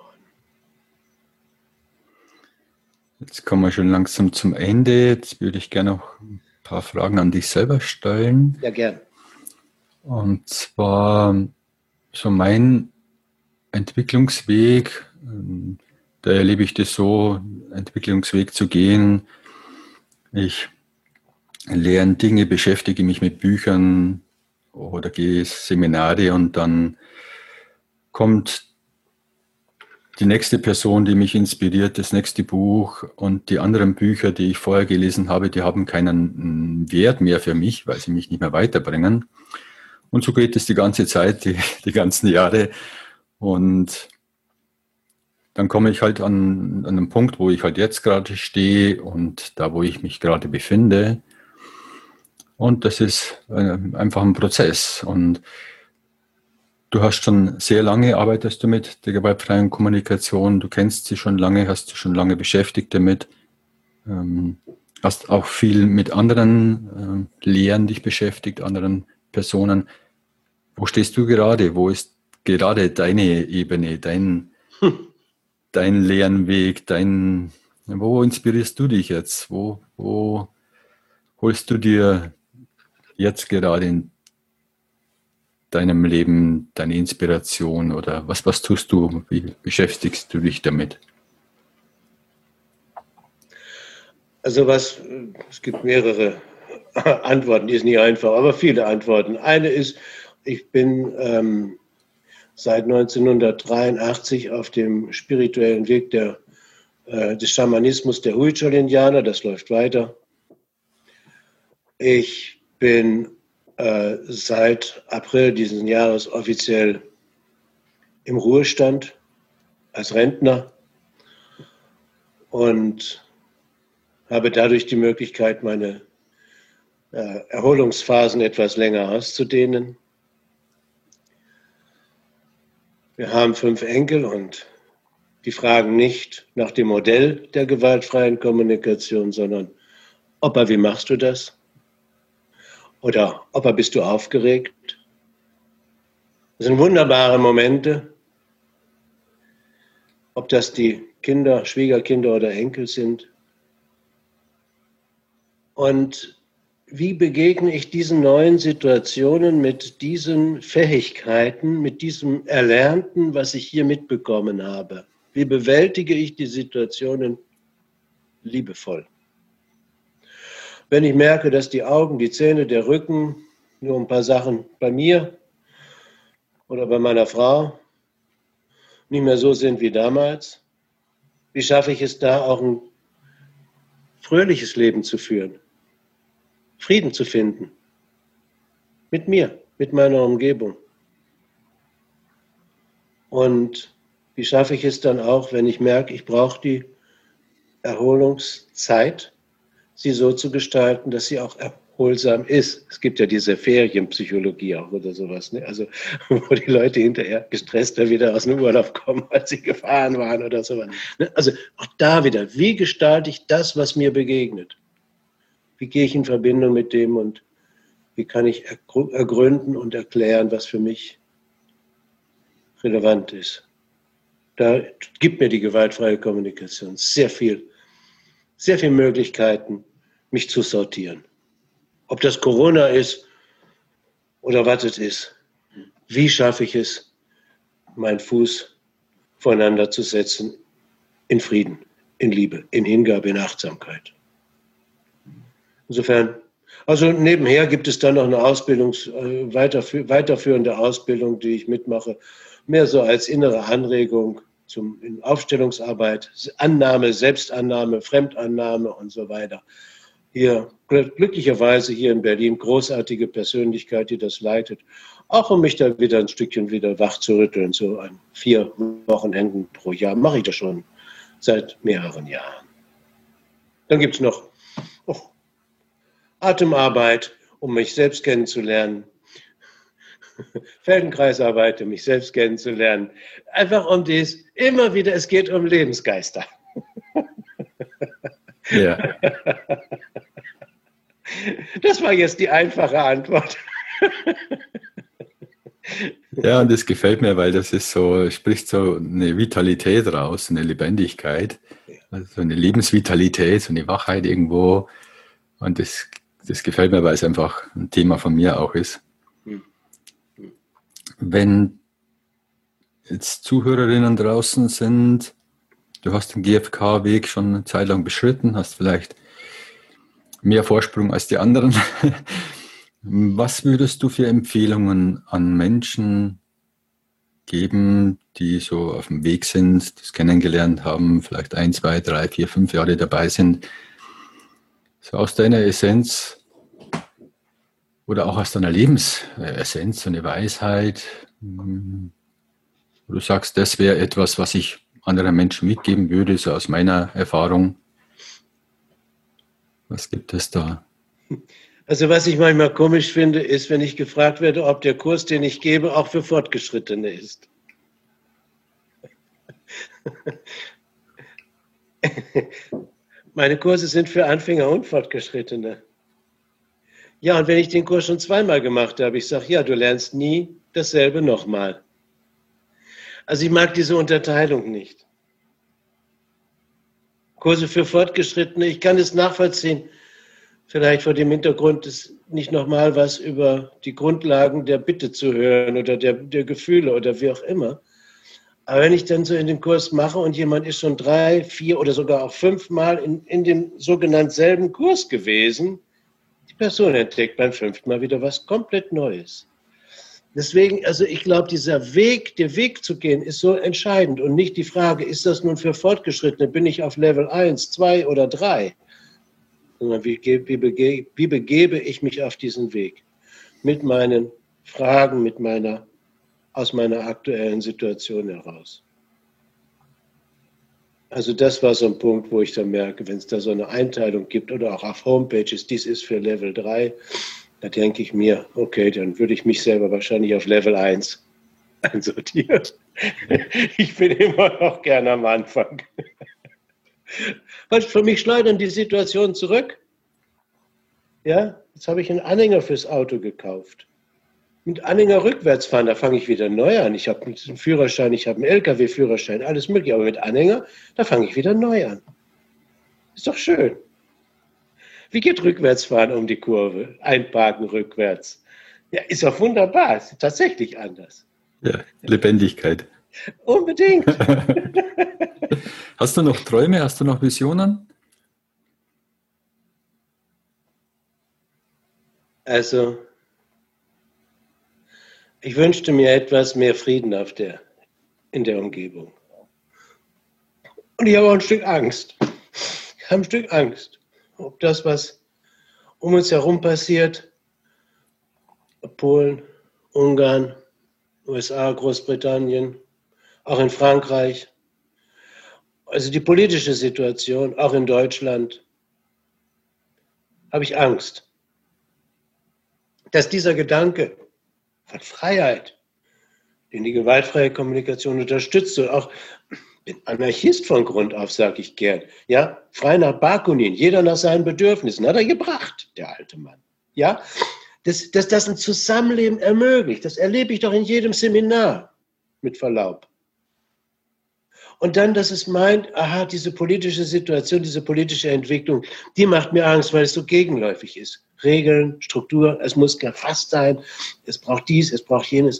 Jetzt kommen wir schon langsam zum Ende. Jetzt würde ich gerne noch ein paar Fragen an dich selber stellen. Ja, gern. Und zwar so mein Entwicklungsweg, da erlebe ich das so, Entwicklungsweg zu gehen. Ich lerne Dinge, beschäftige mich mit Büchern oder gehe Seminare und dann kommt die nächste Person, die mich inspiriert, das nächste Buch und die anderen Bücher, die ich vorher gelesen habe, die haben keinen Wert mehr für mich, weil sie mich nicht mehr weiterbringen. Und so geht es die ganze Zeit, die ganzen Jahre. Und dann komme ich halt an einen Punkt, wo ich halt jetzt gerade stehe und da, wo ich mich gerade befinde. Und das ist einfach ein Prozess. Und du hast schon sehr lange, arbeitest du mit der gewaltfreien Kommunikation, du kennst sie schon lange, hast dich schon lange beschäftigt damit, hast auch viel mit anderen Lehren dich beschäftigt, anderen Personen. Wo stehst du gerade? Wo ist gerade deine Ebene, dein Lernweg, wo inspirierst du dich jetzt? Wo holst du dir jetzt gerade in deinem Leben deine Inspiration oder was tust du? Wie beschäftigst du dich damit? Also es gibt mehrere Antworten, die ist nicht einfach, aber viele Antworten. Eine ist, ich bin seit 1983 auf dem spirituellen Weg des Schamanismus der Huichol-Indianer, das läuft weiter. Ich bin seit April dieses Jahres offiziell im Ruhestand als Rentner und habe dadurch die Möglichkeit, meine Erholungsphasen etwas länger auszudehnen. Wir haben 5 Enkel und die fragen nicht nach dem Modell der gewaltfreien Kommunikation, sondern Opa, wie machst du das? Oder Opa, bist du aufgeregt? Das sind wunderbare Momente. Ob das die Kinder, Schwiegerkinder oder Enkel sind. Und wie begegne ich diesen neuen Situationen mit diesen Fähigkeiten, mit diesem Erlernten, was ich hier mitbekommen habe? Wie bewältige ich die Situationen liebevoll? Wenn ich merke, dass die Augen, die Zähne, der Rücken, nur ein paar Sachen bei mir oder bei meiner Frau nicht mehr so sind wie damals, wie schaffe ich es da auch ein fröhliches Leben zu führen? Frieden zu finden. Mit mir, mit meiner Umgebung. Und wie schaffe ich es dann auch, wenn ich merke, ich brauche die Erholungszeit, sie so zu gestalten, dass sie auch erholsam ist. Es gibt ja diese Ferienpsychologie auch oder sowas, ne? Also wo die Leute hinterher gestresster wieder aus dem Urlaub kommen, als sie gefahren waren oder sowas. Also auch da wieder, wie gestalte ich das, was mir begegnet? Wie gehe ich in Verbindung mit dem und wie kann ich ergründen und erklären, was für mich relevant ist? Da gibt mir die gewaltfreie Kommunikation sehr viel Möglichkeiten, mich zu sortieren. Ob das Corona ist oder was es ist, wie schaffe ich es, meinen Fuß voreinander zu setzen in Frieden, in Liebe, in Hingabe, in Achtsamkeit. Insofern, also nebenher gibt es dann noch eine weiterführende Ausbildung, die ich mitmache, mehr so als innere Anregung in Aufstellungsarbeit, Annahme, Selbstannahme, Fremdannahme und so weiter. Hier, glücklicherweise hier in Berlin, großartige Persönlichkeit, die das leitet, auch um mich da wieder ein Stückchen wieder wach zu rütteln, so an 4 Wochenenden pro Jahr, mache ich das schon seit mehreren Jahren. Dann gibt es noch Atemarbeit, um mich selbst kennenzulernen. Feldenkreisarbeit, um mich selbst kennenzulernen. Einfach um dies, immer wieder, es geht um Lebensgeister. Ja. Das war jetzt die einfache Antwort. Ja, und das gefällt mir, weil das ist so, spricht so eine Vitalität raus, eine Lebendigkeit, also so eine Lebensvitalität, so eine Wachheit irgendwo. Und das gefällt mir, weil es einfach ein Thema von mir auch ist. Wenn jetzt Zuhörerinnen draußen sind, du hast den GfK-Weg schon eine Zeit lang beschritten, hast vielleicht mehr Vorsprung als die anderen. Was würdest du für Empfehlungen an Menschen geben, die so auf dem Weg sind, das kennengelernt haben, vielleicht 1, 2, 3, 4, 5 Jahre dabei sind, so aus deiner Essenz oder auch aus deiner Lebensessenz, so eine Weisheit, wo du sagst, das wäre etwas, was ich anderen Menschen mitgeben würde, so aus meiner Erfahrung. Was gibt es da? Also was ich manchmal komisch finde, ist, wenn ich gefragt werde, ob der Kurs, den ich gebe, auch für Fortgeschrittene ist. Meine Kurse sind für Anfänger und Fortgeschrittene. Ja, und wenn ich den Kurs schon 2-mal gemacht habe, ich sage, ja, du lernst nie dasselbe nochmal. Also ich mag diese Unterteilung nicht. Kurse für Fortgeschrittene, ich kann es nachvollziehen, vielleicht vor dem Hintergrund, nicht nochmal was über die Grundlagen der Bitte zu hören oder der Gefühle oder wie auch immer. Aber wenn ich dann so in den Kurs mache und jemand ist schon 3, 4 oder sogar auch 5-mal in dem sogenannten selben Kurs gewesen, die Person entdeckt beim 5. Mal wieder was komplett Neues. Deswegen, also ich glaube, der Weg zu gehen, ist so entscheidend und nicht die Frage, ist das nun für Fortgeschrittene, bin ich auf Level 1, 2 oder 3? Sondern wie begebe ich mich auf diesen Weg? Mit meinen Fragen, aus meiner aktuellen Situation heraus. Also das war so ein Punkt, wo ich dann merke, wenn es da so eine Einteilung gibt oder auch auf Homepages, dies ist für Level 3, da denke ich mir, okay, dann würde ich mich selber wahrscheinlich auf Level 1 einsortieren. Ich bin immer noch gerne am Anfang. Weil für mich schleudern die Situationen zurück. Ja, jetzt habe ich einen Anhänger fürs Auto gekauft. mit Anhänger rückwärts fahren, da fange ich wieder neu an. Ich habe einen Führerschein, ich habe einen LKW-Führerschein, alles mögliche. Aber mit Anhänger, da fange ich wieder neu an. Ist doch schön. Wie geht Rückwärtsfahren um die Kurve? Einparken rückwärts. Ja, ist doch wunderbar. Ist tatsächlich anders. Ja, Lebendigkeit. Unbedingt. Hast du noch Träume? Hast du noch Visionen? Also, ich wünschte mir etwas mehr Frieden in der Umgebung. Und ich habe auch ein Stück Angst. Ich habe ein Stück Angst, ob das, was um uns herum passiert, Polen, Ungarn, USA, Großbritannien, auch in Frankreich, also die politische Situation, auch in Deutschland, habe ich Angst, dass dieser Gedanke von Freiheit, den die gewaltfreie Kommunikation unterstützt, und auch bin Anarchist von Grund auf, sage ich gern, ja, frei nach Bakunin, jeder nach seinen Bedürfnissen, hat er gebracht, der alte Mann, ja, dass das ein Zusammenleben ermöglicht, das erlebe ich doch in jedem Seminar, mit Verlaub. Und dann, dass es meint, aha, diese politische Situation, diese politische Entwicklung, die macht mir Angst, weil es so gegenläufig ist. Regeln, Struktur, es muss gefasst sein, es braucht dies, es braucht jenes.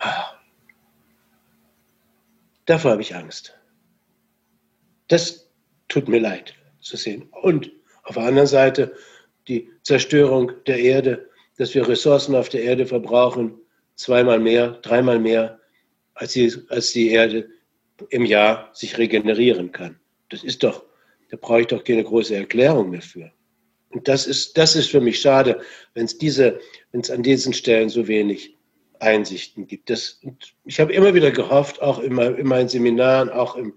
Davor habe ich Angst. Das tut mir leid zu sehen. Und auf der anderen Seite die Zerstörung der Erde, dass wir Ressourcen auf der Erde verbrauchen, 2-mal mehr, 3-mal mehr, als die Erde im Jahr sich regenerieren kann. Das ist doch, da brauche ich doch keine große Erklärung mehr für. Und das ist für mich schade, wenn es an diesen Stellen so wenig Einsichten gibt. Ich habe immer wieder gehofft, auch in meinen Seminaren, auch im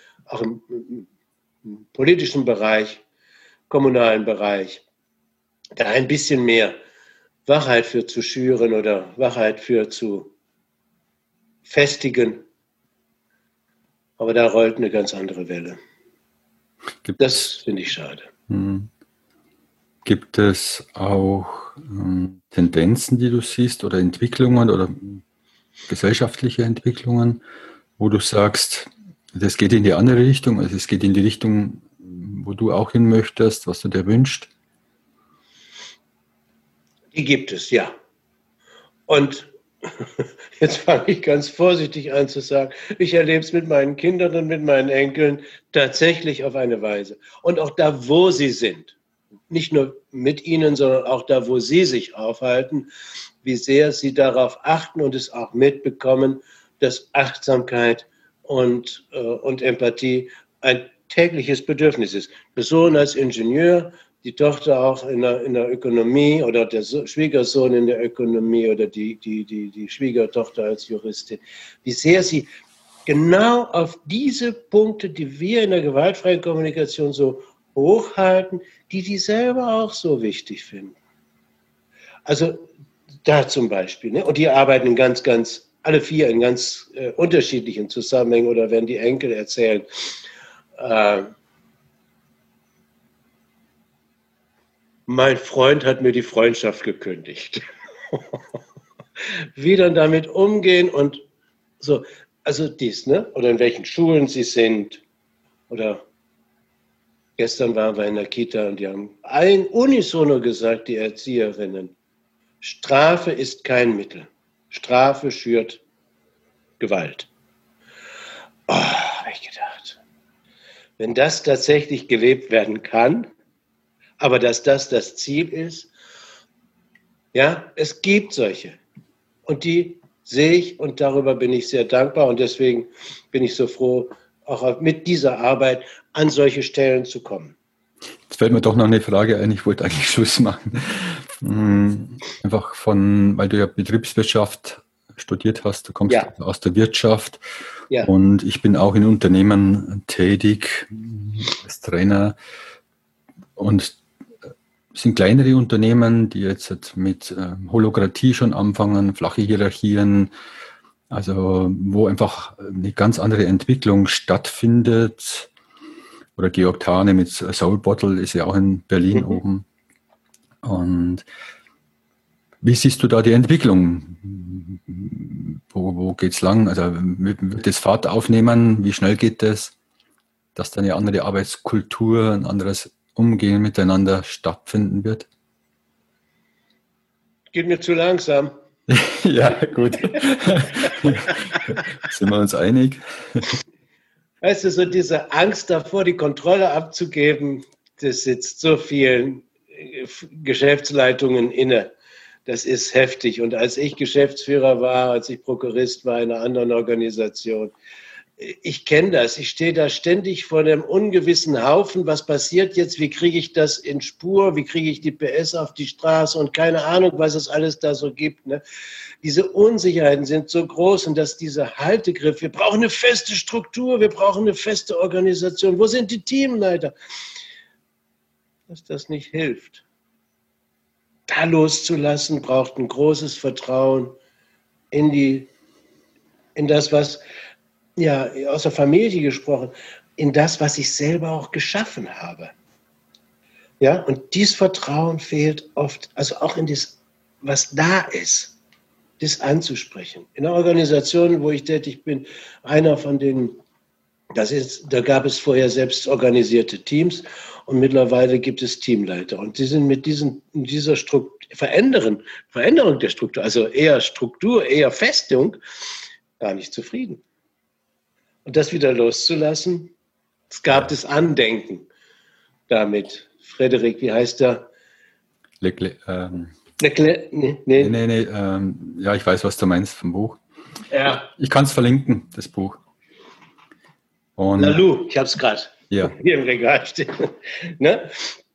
politischen Bereich, kommunalen Bereich, da ein bisschen mehr Wachheit für zu schüren oder Wachheit für zu festigen. Aber da rollt eine ganz andere Welle. Das finde ich schade. Gibt es auch Tendenzen, die du siehst, oder Entwicklungen oder gesellschaftliche Entwicklungen, wo du sagst, das geht in die andere Richtung, also es geht in die Richtung, wo du auch hin möchtest, was du dir wünschst? Die gibt es, ja. Und jetzt fange ich ganz vorsichtig an zu sagen, ich erlebe es mit meinen Kindern und mit meinen Enkeln tatsächlich auf eine Weise. Und auch da, wo sie sind, nicht nur mit ihnen, sondern auch da, wo sie sich aufhalten, wie sehr sie darauf achten und es auch mitbekommen, dass Achtsamkeit und Empathie ein tägliches Bedürfnis ist. Der Sohn als Ingenieur, die Tochter auch in der Ökonomie oder der Schwiegersohn in der Ökonomie oder die Schwiegertochter als Juristin. Wie sehr sie genau auf diese Punkte, die wir in der gewaltfreien Kommunikation so hochhalten, die selber auch so wichtig finden. Also da zum Beispiel. Ne? Und die arbeiten alle 4 in ganz unterschiedlichen Zusammenhängen oder wenn die Enkel erzählen, mein Freund hat mir die Freundschaft gekündigt. Wie dann damit umgehen und so, also dies, ne? Oder in welchen Schulen sie sind. Oder gestern waren wir in der Kita und die haben unisono gesagt, die Erzieherinnen, Strafe ist kein Mittel. Strafe schürt Gewalt. Oh, habe ich gedacht. Wenn das tatsächlich gelebt werden kann, aber dass das Ziel ist, ja, es gibt solche. Und die sehe ich und darüber bin ich sehr dankbar und deswegen bin ich so froh, auch mit dieser Arbeit an solche Stellen zu kommen. Jetzt fällt mir doch noch eine Frage ein, ich wollte eigentlich Schluss machen. Einfach weil du ja Betriebswirtschaft studiert hast, du kommst aus der Wirtschaft und ich bin auch in Unternehmen tätig als Trainer und es sind kleinere Unternehmen, die jetzt mit Holokratie schon anfangen, flache Hierarchien, also wo einfach eine ganz andere Entwicklung stattfindet. Oder Georg Thane mit Soul Bottle ist ja auch in Berlin oben. Und Wie siehst du da die Entwicklung? Wo geht's lang? Also wird das Fahrt aufnehmen? Wie schnell geht das? Dass da eine andere Arbeitskultur, ein anderes Umgehen miteinander stattfinden wird? Geht mir zu langsam. Ja, gut. Sind wir uns einig? Weißt du, so diese Angst davor, die Kontrolle abzugeben, das sitzt so vielen Geschäftsleitungen inne. Das ist heftig. Und als ich Geschäftsführer war, als ich Prokurist war in einer anderen Organisation, ich kenne das. Ich stehe da ständig vor einem ungewissen Haufen. Was passiert jetzt? Wie kriege ich das in Spur? Wie kriege ich die PS auf die Straße? Und keine Ahnung, was es alles da so gibt. Ne? Diese Unsicherheiten sind so groß und dass dieser Haltegriff, wir brauchen eine feste Struktur, wir brauchen eine feste Organisation. Wo sind die Teamleiter? Dass das nicht hilft. Da loszulassen, braucht ein großes Vertrauen in das, was, ja, aus der Familie gesprochen, in das, was ich selber auch geschaffen habe. Ja, und dieses Vertrauen fehlt oft, also auch in das, was da ist, das anzusprechen. In der Organisation, wo ich tätig bin, einer von denen, da gab es vorher selbst organisierte Teams und mittlerweile gibt es Teamleiter. Und die sind mit dieser Veränderung der Struktur, also eher Struktur, eher Festung, gar nicht zufrieden. Und das wieder loszulassen, es gab das Andenken damit. Frederik, wie heißt er? Leclerc. Nee. Ja, ich weiß, was du meinst vom Buch. Ja. Ich kann es verlinken, das Buch. Und Lalou, ich habe es gerade hier im Regal stehen. Ne?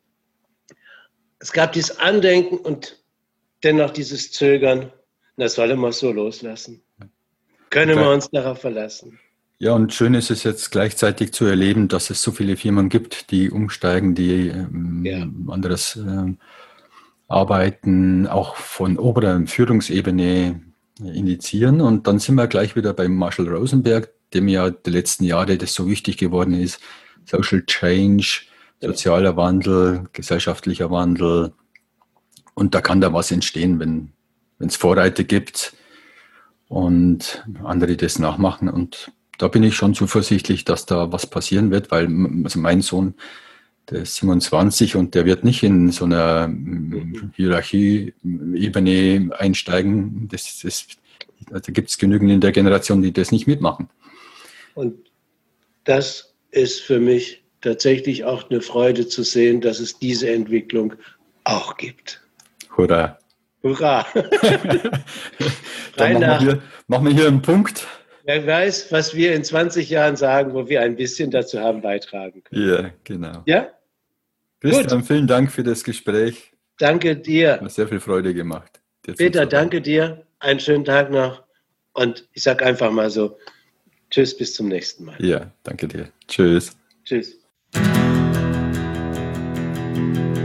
Es gab dieses Andenken und dennoch dieses Zögern. Das soll immer so loslassen. Können wir uns darauf verlassen? Ja, und schön ist es jetzt gleichzeitig zu erleben, dass es so viele Firmen gibt, die umsteigen, die anderes Arbeiten, auch von oberer Führungsebene initiieren. Und dann sind wir gleich wieder beim Marshall Rosenberg, dem ja die letzten Jahre das so wichtig geworden ist. Social Change, sozialer Wandel, gesellschaftlicher Wandel. Und da kann da was entstehen, wenn es Vorreiter gibt und andere das nachmachen. Und da bin ich schon zuversichtlich, dass da was passieren wird, weil also mein Sohn, der ist 27 und der wird nicht in so einer Hierarchie-Ebene einsteigen. Da gibt es genügend in der Generation, die das nicht mitmachen. Und das ist für mich tatsächlich auch eine Freude zu sehen, dass es diese Entwicklung auch gibt. Hurra! Hurra! Dann machen wir hier einen Punkt. Wer weiß, was wir in 20 Jahren sagen, wo wir ein bisschen dazu haben beitragen können. Ja, genau. Ja? Christian, vielen Dank für das Gespräch. Danke dir. Hat sehr viel Freude gemacht. Peter, danke dir. Einen schönen Tag noch. Und ich sage einfach mal so, tschüss, bis zum nächsten Mal. Ja, danke dir. Tschüss. Tschüss.